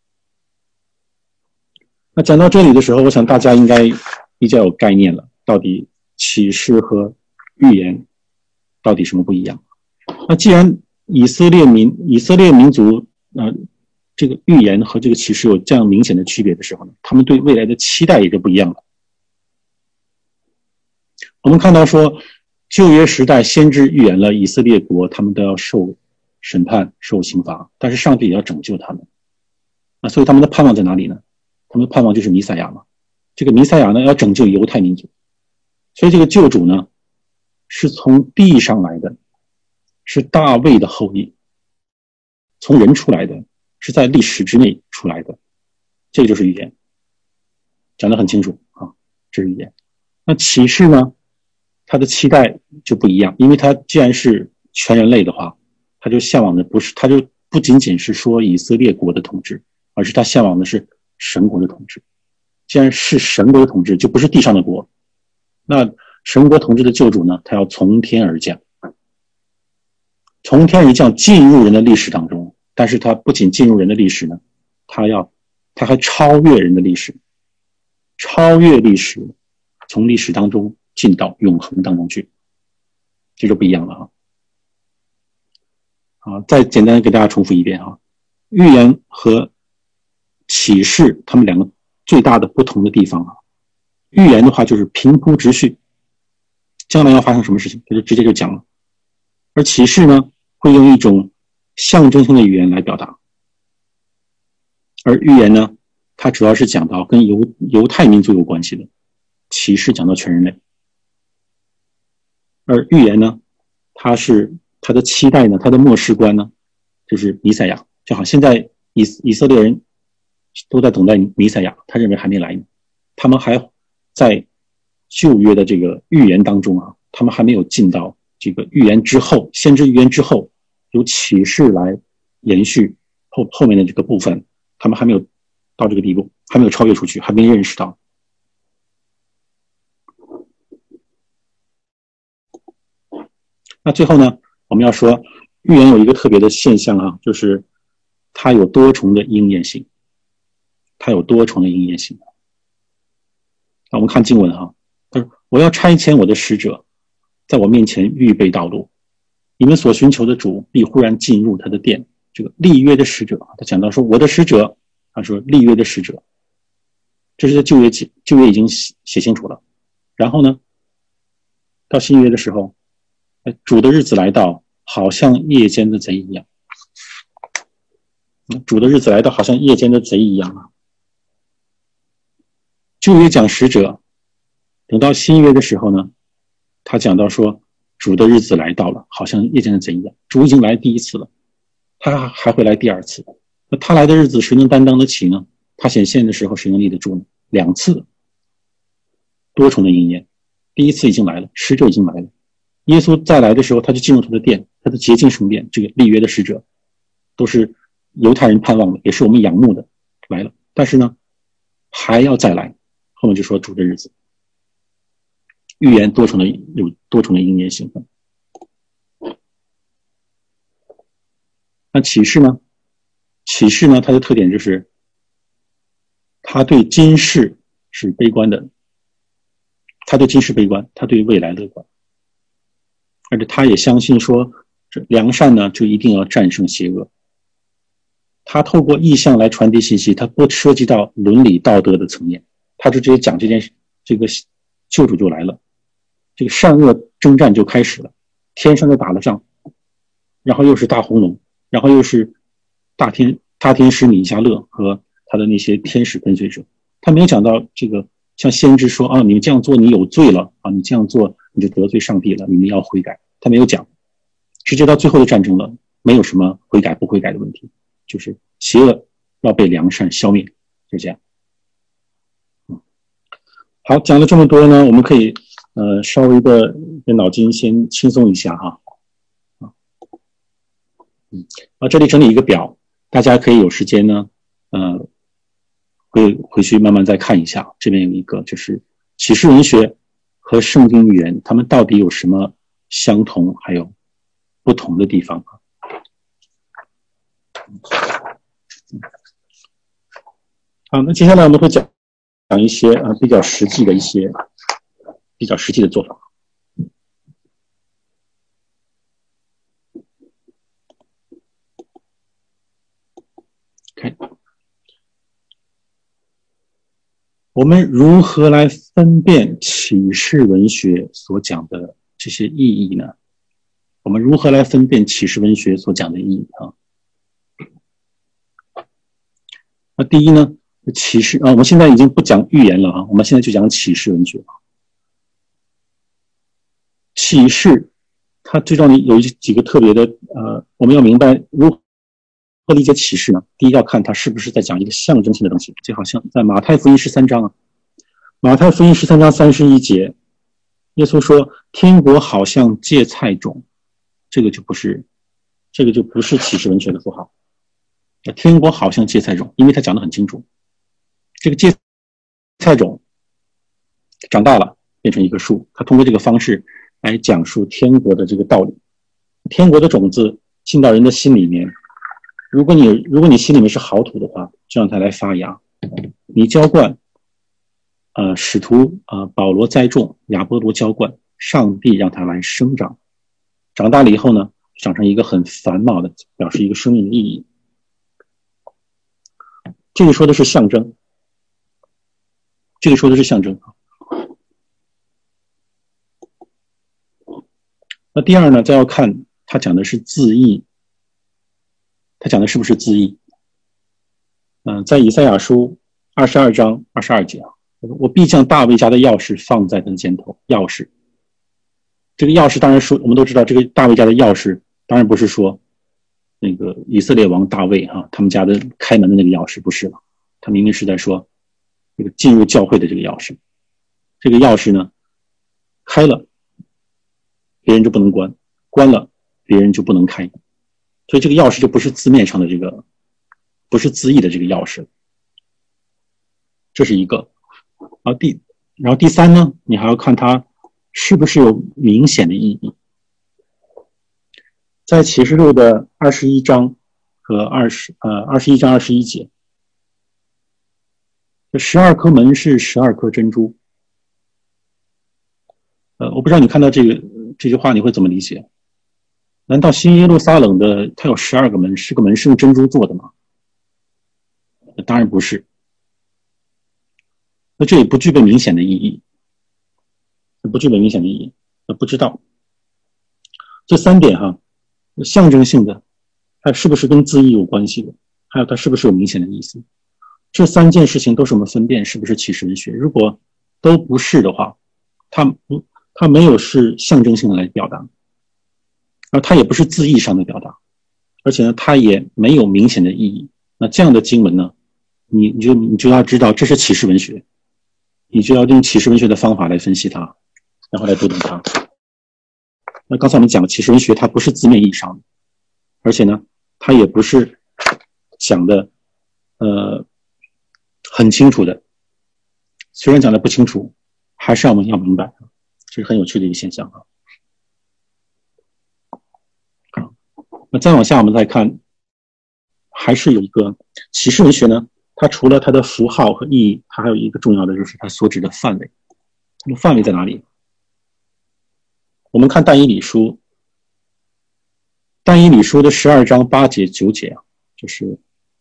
那讲到这里的时候，我想大家应该比较有概念了，到底启示和预言到底什么不一样。那既然以色列民族这个预言和这个启示有这样明显的区别的时候呢，他们对未来的期待也就不一样了。我们看到说旧约时代先知预言了以色列国他们都要受审判受刑罚，但是上帝也要拯救他们。那所以他们的盼望在哪里呢？他们的盼望就是弥赛亚嘛。这个弥赛亚呢要拯救犹太民族，所以这个救主呢是从地上来的，是大卫的后裔，从人出来的，是在历史之内出来的，这个就是预言，讲得很清楚啊，这是预言。那启示呢，他的期待就不一样，因为他既然是全人类的话，他就向往的不是，他就不仅仅是说以色列国的统治，而是他向往的是神国的统治。既然是神国的统治，就不是地上的国，那神国统治的救主呢，他要从天而降，从天而降进入人的历史当中，但是他不仅进入人的历史呢，他还超越人的历史，超越历史，从历史当中进到永恒当中去，这就不一样了啊！再简单给大家重复一遍啊，预言和启示他们两个最大的不同的地方啊，预言的话就是平铺直叙，将来要发生什么事情，他就直接就讲了，而启示呢，会用一种象征性的语言来表达，而预言呢，它主要是讲到跟犹太民族有关系的，启示讲到全人类，而预言呢，它的期待呢，它的末世观呢，就是弥赛亚，就好现在以色列人都在等待弥赛亚，他认为还没来呢，他们还在旧约的这个预言当中啊，他们还没有进到这个预言之后，先知预言之后，由启示来延续后面的这个部分，他们还没有到这个地步，还没有超越出去，还没认识到。那最后呢，我们要说预言有一个特别的现象啊，就是它有多重的应验性，它有多重的应验性。那我们看经文哈，他说：“我要差遣我的使者，在我面前预备道路，你们所寻求的主必忽然进入他的殿。”这个立约的使者，他讲到说我的使者，他说立约的使者，这是在旧约已经写清楚了。然后呢，到新约的时候，主的日子来到，好像夜间的贼一样。主的日子来到，好像夜间的贼一样啊。旧约讲使者，等到新约的时候呢，他讲到说主的日子来到了，好像夜间的贼一样。主已经来第一次了，他还会来第二次。那他来的日子谁能担当得起呢？他显现的时候谁能立得住呢？两次，多重的应验。第一次已经来了，使者已经来了。耶稣再来的时候，他就进入他的殿，他的洁净圣殿，这个立约的使者都是犹太人盼望的，也是我们仰慕的来了。但是呢，还要再来，后面就说主的日子，预言有多重的应验性。那启示呢？启示呢，它的特点就是他对今世是悲观的，他对今世悲观，他对未来乐观，而且他也相信说良善呢就一定要战胜邪恶。他透过意象来传递信息，他不涉及到伦理道德的层面，他就直接讲这件事，这个救主就来了，这个善恶征战就开始了，天上就打了仗，然后又是大红龙，然后又是大天使米迦勒和他的那些天使跟随者。他没有讲到这个像先知说啊，你这样做你有罪了啊，你这样做你就得罪上帝了，你们要悔改。他没有讲，直接到最后的战争了，没有什么悔改不悔改的问题，就是邪恶要被良善消灭，就这样。好，讲了这么多呢，我们可以稍微的脑筋先轻松一下哈。这里整理一个表，大家可以有时间呢，回去慢慢再看一下。这边有一个就是启示文学和圣经预言，他们到底有什么相同还有不同的地方？好，那接下来我们会讲一些比较实际的做法。我们如何来分辨启示文学所讲的这些意义呢？我们如何来分辨启示文学所讲的意义啊？那第一呢，启示我们现在已经不讲寓言了啊，我们现在就讲启示文学。启示它最重要的有几个特别的我们要明白如何理解启示呢？第一要看它是不是在讲一个象征性的东西，就好像在马太福音13章啊，马太福音13章31节，耶稣说天国好像芥菜种，这个就不是启示文学的符号。天国好像芥菜种，因为他讲得很清楚，这个芥菜种长大了变成一个树，他通过这个方式来讲述天国的这个道理。天国的种子进到人的心里面，如果你心里面是好土的话，就让它来发芽。你浇灌使徒保罗栽种，亚波罗浇灌，上帝让它来生长，长大了以后呢，长成一个很繁茂的，表示一个生命的意义。这个说的是象征，那第二呢，再要看他讲的是字义，他讲的是不是字义？在以赛亚书22章22节啊，我必将大卫家的钥匙放在他的肩头。钥匙，这个钥匙当然说，我们都知道，这个大卫家的钥匙当然不是说那个以色列王大卫他们家的开门的那个钥匙，不是了。他明明是在说这个进入教会的这个钥匙。这个钥匙呢，开了别人就不能关，关了别人就不能开，所以这个钥匙就不是字面上的这个，不是字义的这个钥匙。这是一个。然后第三呢，你还要看它是不是有明显的意义。在启示录的21章和21章21节，这12颗门是12颗珍珠。我不知道你看到这句话你会怎么理解？难道新耶路撒冷的它有12个门，这个门是用珍珠做的吗？当然不是。那这也不具备明显的意义，不知道。这三点象征性的，它是不是跟字义有关系的，还有它是不是有明显的意思，这三件事情都是我们分辨是不是启示文学。如果都不是的话，它没有是象征性的来表达，而它也不是字义上的表达，而且呢，它也没有明显的意义。那这样的经文呢，你就要知道这是启示文学，你就要用启示文学的方法来分析它，然后来读懂它。那刚才我们讲的启示文学，它不是字面意义上的，而且呢，它也不是讲的很清楚的。虽然讲的不清楚，还是我们要明白，这是很有趣的一个现象那再往下我们再看，还是有一个启示文学呢，它除了它的符号和意义，它还有一个重要的就是它所指的范围。它的范围在哪里？我们看但以理书的12章8节9节就是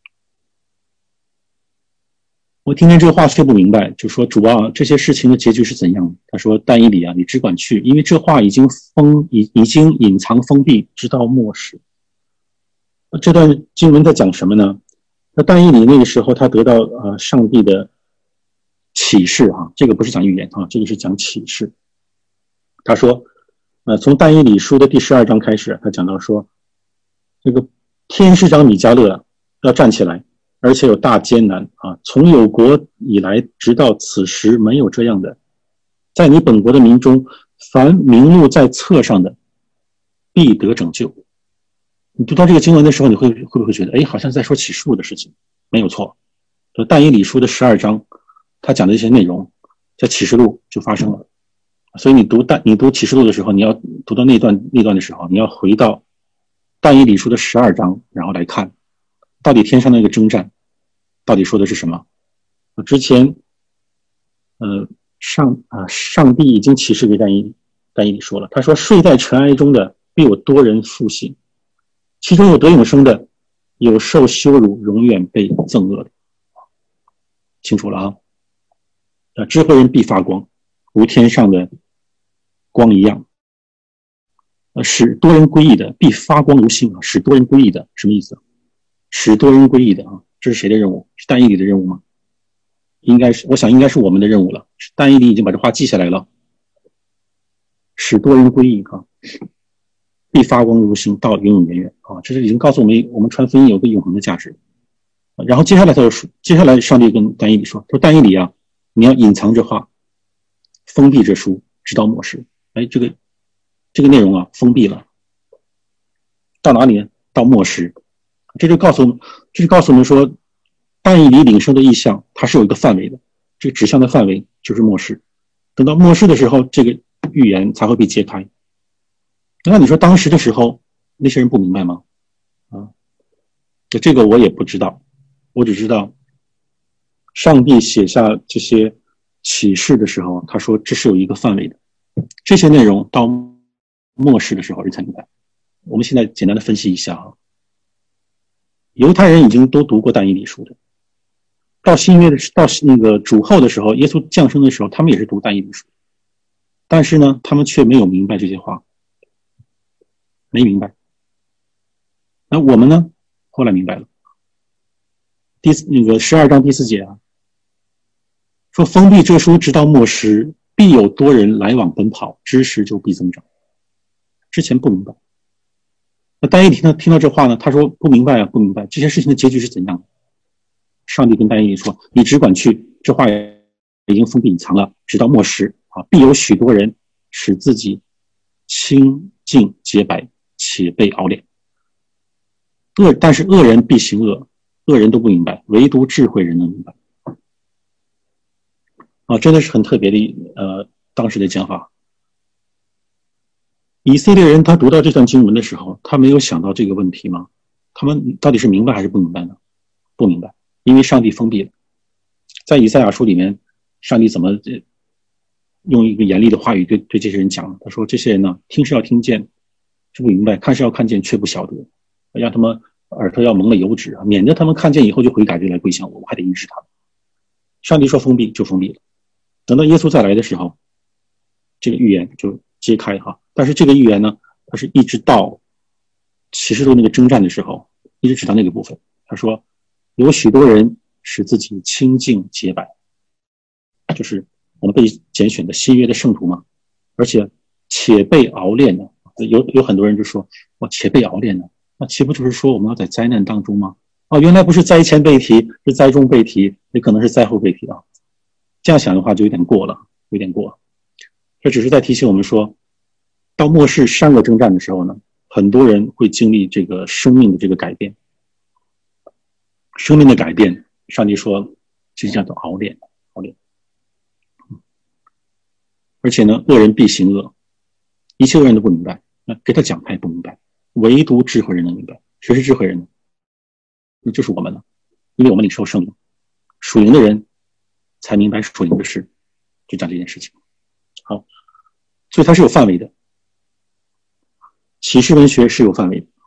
我听见这个话却不明白，就说主啊，这些事情的结局是怎样？他说但以理你只管去，因为这话已经隐藏封闭，直到末世。这段经文在讲什么呢？那但以理那个时候他得到上帝的启示这个不是讲预言这个是讲启示。他说从但以理书的第12章开始，他讲到说这个天使长米迦勒要站起来，而且有大艰难从有国以来直到此时没有这样的，在你本国的民中，凡名录在册上的必得拯救。你读到这个经文的时候，你会不会觉得好像在说启示录的事情？没有错，但以理书的12章他讲的一些内容在启示录就发生了。所以你读启示录的时候，你要读到那段的时候，你要回到但以理书的12章，然后来看到底天上那个征战到底说的是什么。之前上帝已经启示给但以理说了，他说睡在尘埃中的必有多人复醒，其中有得永生的，有受羞辱永远被憎恶的。清楚了智慧人必发光，如天上的光一样。 使多人归义的，必发光如星啊！使多人归义的什么意思？使多人归义的啊，这是谁的任务？是但以理的任务吗？我想应该是我们的任务了。但以理已经把这话记下来了。使多人归义啊，必发光如星，到永永远远啊！这是已经告诉我们传福音有个永恒的价值。然后接下来上帝跟但以理说但以理啊，你要隐藏这话，封闭这书，直到末世。哎，这个内容啊，封闭了，到哪里呢？到末世。这就告诉我们说，但以理领受的意象，它是有一个范围的，这个指向的范围就是末世。等到末世的时候，这个预言才会被揭开。那你说当时的时候，那些人不明白吗？啊，这个我也不知道，我只知道，上帝写下这些启示的时候，他说这是有一个范围的，这些内容到末世的时候人才明白。我们现在简单的分析一下啊，犹太人已经都读过但以理书的，到新约到那个主后的时候，耶稣降生的时候，他们也是读但以理书，但是呢，他们却没有明白这些话，没明白。那我们呢，后来明白了。那个12章第4节啊，说封闭这书直到末时，必有多人来往奔跑，知识就必增长。之前不明白。那但以理听到这话呢，他说不明白啊，不明白这些事情的结局是怎样的。上帝跟但以理说，你只管去，这话已经封闭隐藏了，直到末时啊，必有许多人使自己清净洁白，且被熬炼。但是恶人必行恶，恶人都不明白，唯独智慧人能明白。啊，真的是很特别的当时的讲法。以色列人他读到这段经文的时候，他没有想到这个问题吗？他们到底是明白还是不明白呢？不明白，因为上帝封闭了。在以赛亚书里面，上帝怎么用一个严厉的话语对这些人讲？他说这些人呢，听是要听见，是不明白；看是要看见，却不晓得。让他们耳朵要蒙了油脂，免得他们看见以后就悔改，就来归向我，我还得医治他们。上帝说封闭就封闭了。等到耶稣再来的时候，这个预言就揭开哈。但是这个预言呢，它是一直到启示录那个征战的时候，一直指到那个部分。他说有许多人使自己清净洁白，就是我们被拣选的新约的圣徒嘛，而且且被熬炼呢。有很多人就说我且被熬炼呢，那岂不就是说我们要在灾难当中吗？哦，原来不是灾前被提，是灾中被提，也可能是灾后被提啊。这样想的话就有点过了。这只是在提醒我们说，到末世善恶征战的时候呢，很多人会经历这个生命的这个改变。生命的改变，上帝说这叫做熬炼。而且呢，恶人必行恶，一切恶人都不明白，那给他讲他也不明白，唯独智慧人能明白。谁是智慧人呢？那就是我们了，因为我们领受圣灵，属灵的人才明白属灵的事，就讲这件事情。好，所以它是有范围的，启示文学是有范围的。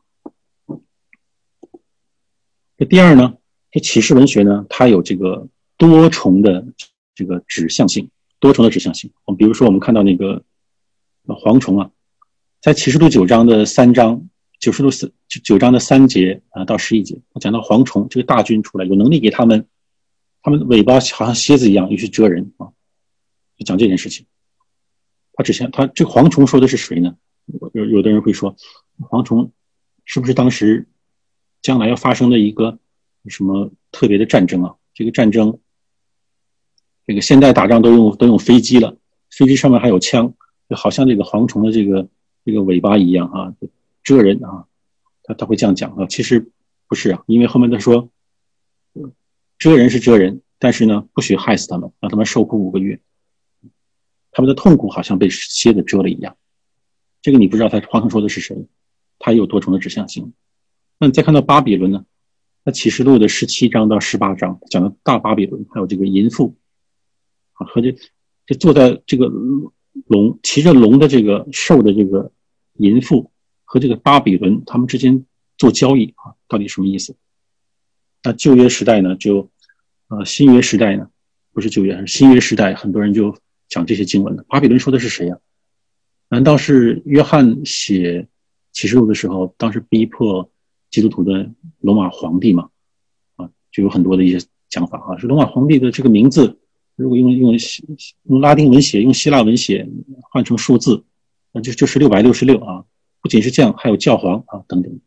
这第二呢，这启示文学呢，它有这个多重的这个指向性。我们比如说我们看到那个蝗虫啊，在启示录9章的3章，9章的3节到11节，我讲到蝗虫这个大军出来，有能力给他们尾巴好像蝎子一样，又去蛰人啊，就讲这件事情。他这个蝗虫说的是谁呢？有的人会说，蝗虫是不是当时将来要发生的一个什么特别的战争啊？这个战争，这个现代打仗都用飞机了，飞机上面还有枪，就好像这个蝗虫的这个尾巴一样啊，蛰人啊。他会这样讲啊，其实不是啊，因为后面他说，蛰人是蛰人，但是呢，不许害死他们，让他们受苦5个月。他们的痛苦好像被蝎子蛰了一样。这个你不知道他蝗虫说的是谁，他也有多重的指向性。那你再看到巴比伦呢？那启示录的17章到18章讲的大巴比伦，还有这个淫妇和这坐在这个骑着龙的这个兽的这个淫妇和这个巴比伦他们之间做交易啊，到底什么意思？那旧约时代呢，新约时代呢，不是旧约，是新约时代，很多人就讲这些经文了。巴比伦说的是谁呀？ 难道是约翰写启示录的时候，当时逼迫基督徒的罗马皇帝嘛？就有很多的一些讲法啊，是罗马皇帝的这个名字，如果用拉丁文写，用希腊文写，换成数字，那就是666啊。不仅是这样，还有教皇啊等等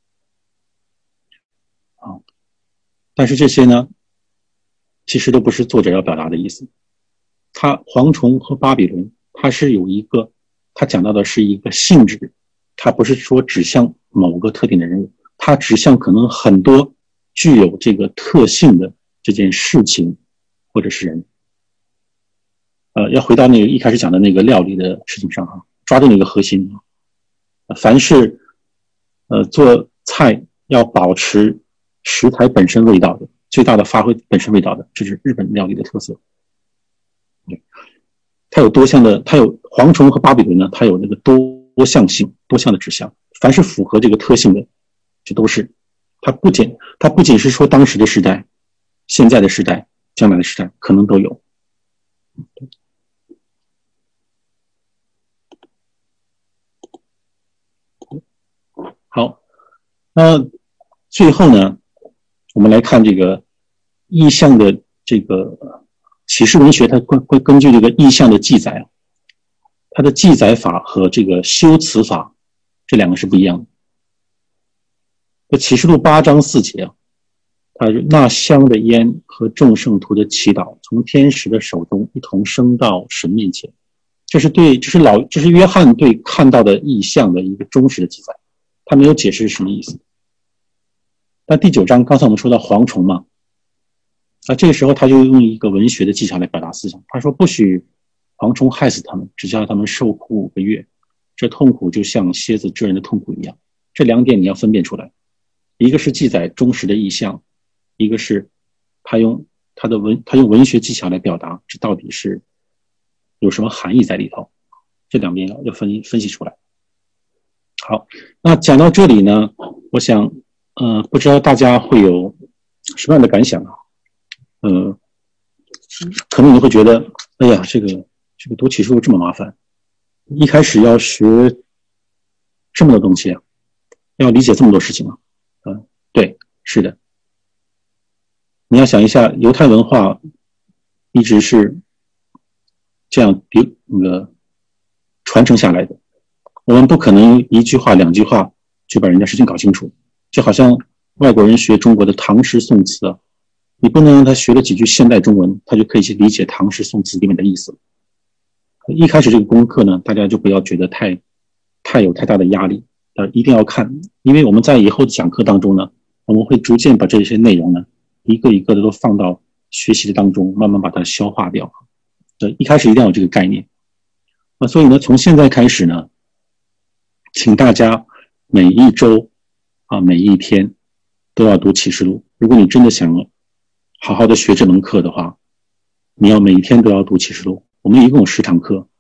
啊。但是这些呢，其实都不是作者要表达的意思。蝗虫和巴比伦，它是有一个，它讲到的是一个性质，它不是说指向某个特定的人物，它指向可能很多具有这个特性的这件事情或者是人。要回到那个一开始讲的那个料理的事情上啊，抓住那个核心。凡是做菜要保持食材本身味道的，最大的发挥本身味道的，这是日本料理的特色。它有多项的，它有蝗虫和巴比伦呢，它有那个多项性、多项的指向。凡是符合这个特性的，这都是。它不仅是说当时的时代、现在的时代、将来的时代，可能都有。好，那最后呢，我们来看这个意象的这个启示文学，它会根据这个意象的记载，它的记载法和这个修辞法这两个是不一样的。启示录8章4节啊，它那香的烟和众圣徒的祈祷从天使的手中一同升到神面前，这是约翰对看到的意象的一个忠实的记载，他没有解释是什么意思。但第9章刚才我们说到蝗虫嘛，这个时候他就用一个文学的技巧来表达思想，他说不许蝗虫害死他们，只叫他们受苦5个月，这痛苦就像蝎子蛰人的痛苦一样。这2点你要分辨出来，一个是记载忠实的意象，一个是他用文学技巧来表达这到底是有什么含义在里头，这2点要分析出来。好，那讲到这里呢，我想不知道大家会有什么样的感想啊？可能你会觉得，哎呀，这个读启示录这么麻烦，一开始要学这么多东西啊，要理解这么多事情啊。对，是的。你要想一下，犹太文化一直是这样传承下来的，我们不可能1句话2句话就把人家事情搞清楚，就好像外国人学中国的唐诗宋词啊，你不能让他学了几句现代中文，他就可以去理解唐诗宋词里面的意思。一开始这个功课呢，大家就不要觉得太有太大的压力，一定要看，因为我们在以后的讲课当中呢，我们会逐渐把这些内容呢，一个一个的都放到学习的当中，慢慢把它消化掉。一开始一定要有这个概念。所以呢，从现在开始呢，请大家每一周每一天都要读启示录。如果你真的想好好的学这门课的话，你要每一天都要读启示录。我们一共有10堂课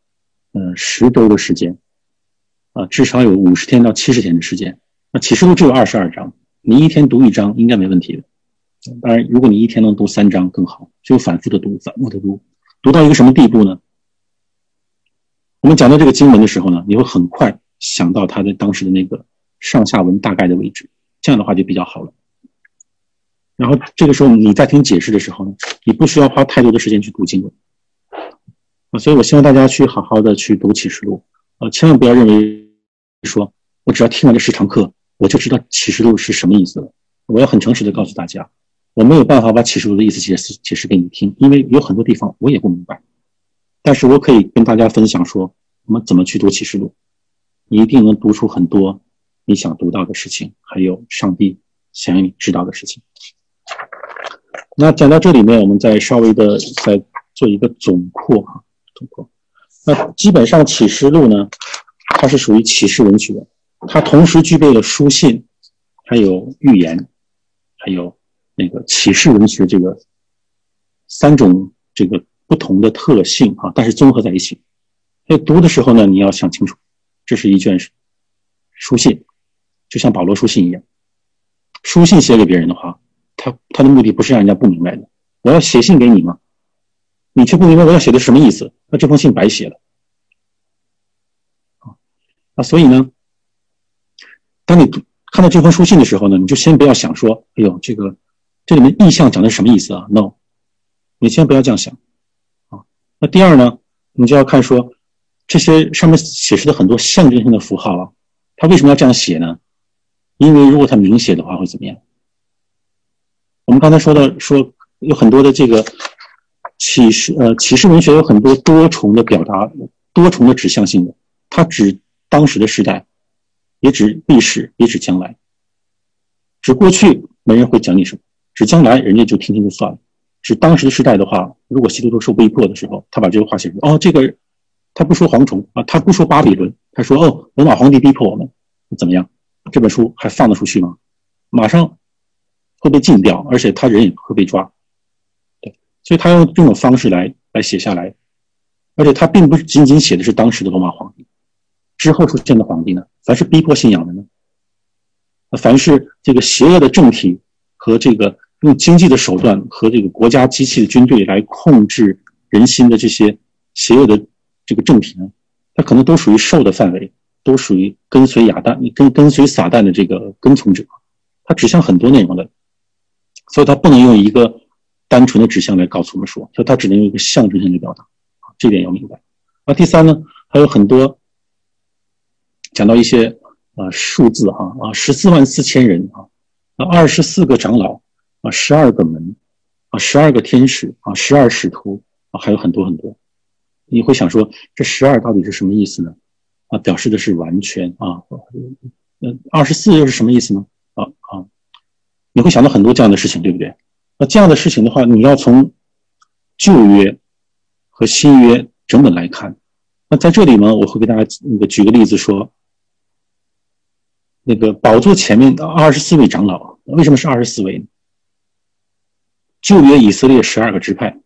，10周的时间至少有50天到70天的时间。那启示录只有22章，你一天读1章应该没问题的。当然，如果你一天能读3章更好，就反复的读，读到一个什么地步呢？我们讲到这个经文的时候呢，你会很快想到它的当时的那个上下文大概的位置，这样的话就比较好了。然后这个时候你在听解释的时候呢，你不需要花太多的时间去读经文所以我希望大家去好好的去读启示录千万不要认为说我只要听完这10堂课我就知道启示录是什么意思了。我要很诚实的告诉大家，我没有办法把启示录的意思解释给你听，因为有很多地方我也不明白，但是我可以跟大家分享说我们怎么去读启示录，你一定能读出很多你想读到的事情，还有上帝想让你知道的事情。那讲到这里面，我们再稍微的再做一个总括。那基本上启示录呢，它是属于启示文学，它同时具备了书信，还有预言，还有那个启示文学这个3种这个不同的特性但是综合在一起。所以读的时候呢，你要想清楚，这是一卷书信，就像保罗书信一样。书信写给别人的话，他的目的不是让人家不明白的。我要写信给你嘛，你却不明白我要写的什么意思，那这封信白写了。 所以呢，当你看到这封书信的时候呢，你就先不要想说，哎呦，这里面意象讲的是什么意思啊 ？No， 你先不要这样想啊。那第二呢，你就要看说这些上面写出的很多象征性的符号啊，他为什么要这样写呢？因为如果他明写的话会怎么样？我们刚才说有很多的这个启示文学有很多多重的表达，多重的指向性的，它指当时的时代，也指历史，也指将来。指过去没人会讲你什么，指将来人家就听听就算了。指当时的时代的话，如果希特勒受逼迫的时候，他把这个话写出来，这个他不说蝗虫啊，他不说巴比伦，他说罗马皇帝逼迫我们，怎么样？这本书还放得出去吗？马上会被禁掉，而且他人也会被抓。对，所以他用这种方式来写下来，而且他并不是仅仅写的是当时的罗马皇帝，之后出现的皇帝呢，凡是逼迫信仰的呢，凡是这个邪恶的政体和这个用经济的手段和这个国家机器的军队来控制人心的这些邪恶的这个政体呢，它可能都属于兽的范围，都属于跟随撒旦的这个跟从者，它指向很多内容的，所以它不能用一个单纯的指向来告诉我们说，所以它只能用一个象征性的表达，这点要明白。第三呢，还有很多讲到一些数字144000人24个长老12个门12个天使12使徒还有很多很多。你会想说这12到底是什么意思呢？表示的是完全24又是什么意思呢？你会想到很多这样的事情，对不对？那这样的事情的话，你要从旧约和新约整本来看。那在这里呢，我会给大家举个例子说，那个宝座前面的24位长老，为什么是24位呢？旧约以色列12个支派，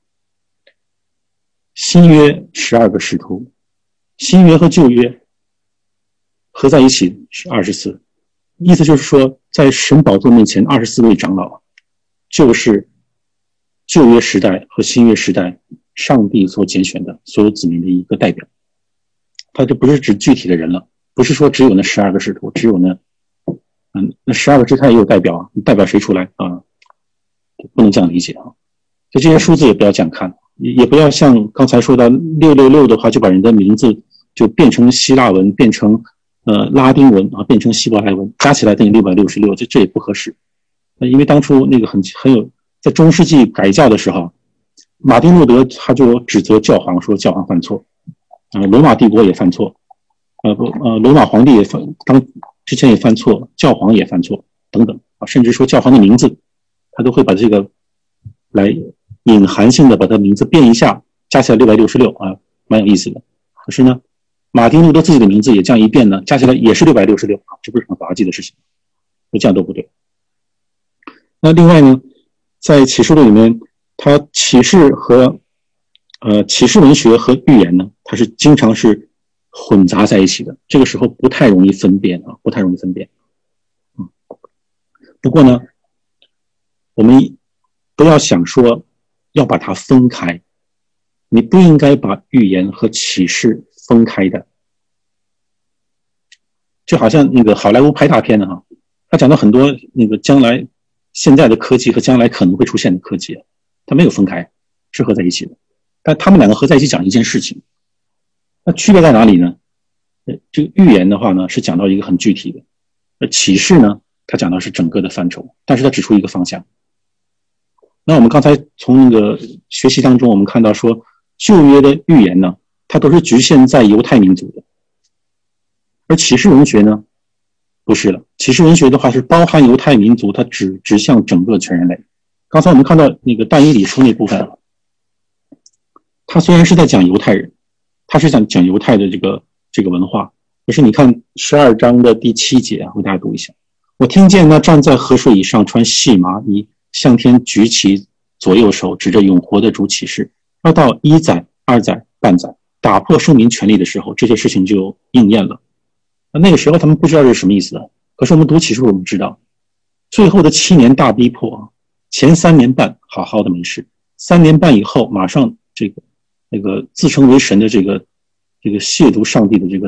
新约12个使徒，新约和旧约合在一起是24，意思就是说，在神宝座面前24位长老，就是旧约时代和新约时代上帝所拣选的所有子民的一个代表。它就不是指具体的人了，不是说只有那12个使徒，只有那12个支派也有代表，你代表谁出来不能这样理解所以这些数字也不要这样看，也不要像刚才说到666的话，就把人的名字就变成希腊文，变成拉丁文变成希伯来文，加起来等于666，这也不合适。因为当初那个很有，在中世纪改教的时候，马丁路德他就指责教皇说教皇犯错，罗马帝国也犯错，罗马皇帝之前也犯错，教皇也犯错等等甚至说教皇的名字他都会把这个来隐含性的把他名字变一下，加起来666蛮有意思的。可是呢，马丁路德自己的名字也这样一变呢，加起来也是666这不是很滑稽的事情，这样都不对。那另外呢，在启示录里面，它启示文学和预言呢，它是经常是混杂在一起的，这个时候不太容易分辨不太容易分辨。不过呢，我们不要想说要把它分开，你不应该把预言和启示分开的。就好像那个好莱坞拍大片的他讲到很多那个现在的科技和将来可能会出现的科技，它没有分开，是合在一起的。但他们两个合在一起讲一件事情，那区别在哪里呢？这个预言的话呢，是讲到一个很具体的；而启示呢，它讲到是整个的范畴，但是它指出一个方向。那我们刚才从那个学习当中，我们看到说，旧约的预言呢，它都是局限在犹太民族的，而启示文学呢，不是了。启示文学的话是包含犹太民族，它指向整个全人类。刚才我们看到那个但以理书那部分，它虽然是在讲犹太人，它是讲犹太的这个文化，可是你看12章的第7节我给大家读一下。我听见那站在河水以上穿细麻衣，向天举起左右手，指着永活的主启示，要到1载、2载、半载，打破圣民权力的时候，这些事情就应验了。那个时候他们不知道这是什么意思的，可是我们读启示录我们知道，最后的7年大逼迫前3年半好好的没事，3年半以后马上那个自称为神的这个亵渎上帝的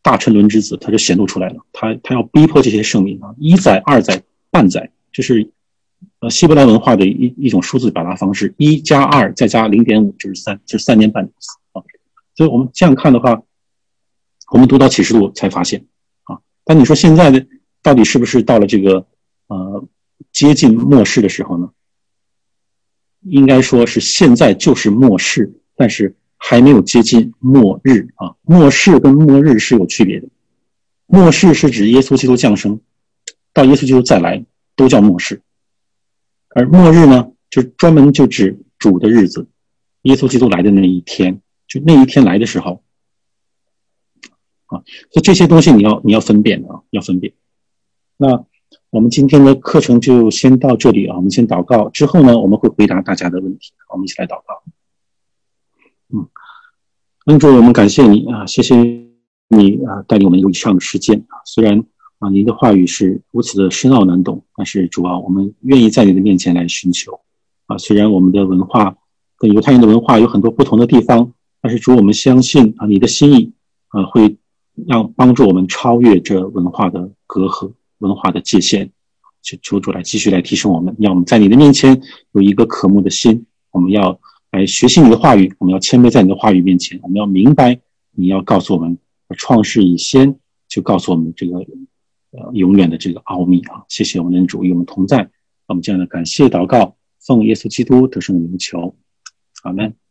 大沉沦之子，他就显露出来了。他要逼迫这些圣民啊，一载、二载、半载，这是希伯来文化的一种数字表达方式，1加2再加0.5就是3，就是3年半的意思啊。所以我们这样看的话，我们读到启示录才发现啊。但你说现在的到底是不是到了这个接近末世的时候呢？应该说是现在就是末世，但是还没有接近末日啊。末世跟末日是有区别的。末世是指耶稣基督降生，到耶稣基督再来都叫末世。而末日呢，就专门就指主的日子，耶稣基督来的那一天，就那一天来的时候啊。所以这些东西你要分辨啊，要分辨。那我们今天的课程就先到这里啊，我们先祷告，之后呢，我们会回答大家的问题。我们一起来祷告。恩主，我们感谢你啊，谢谢你啊，带领我们有以上的时间啊。虽然啊，您的话语是如此的深奥难懂，但是主啊，我们愿意在你的面前来寻求啊。虽然我们的文化跟犹太人的文化有很多不同的地方，但是主，我们相信啊，你的心意啊，会让帮助我们超越这文化的隔阂、文化的界限。求主来继续来提升我们，让我们在你的面前有一个渴慕的心。我们要来学习你的话语，我们要谦卑在你的话语面前，我们要明白你要告诉我们创世以先就告诉我们这个永远的这个奥秘啊！谢谢我们的主与我们同在，我们这样的感谢祷告，奉耶稣基督得胜的名求，阿们。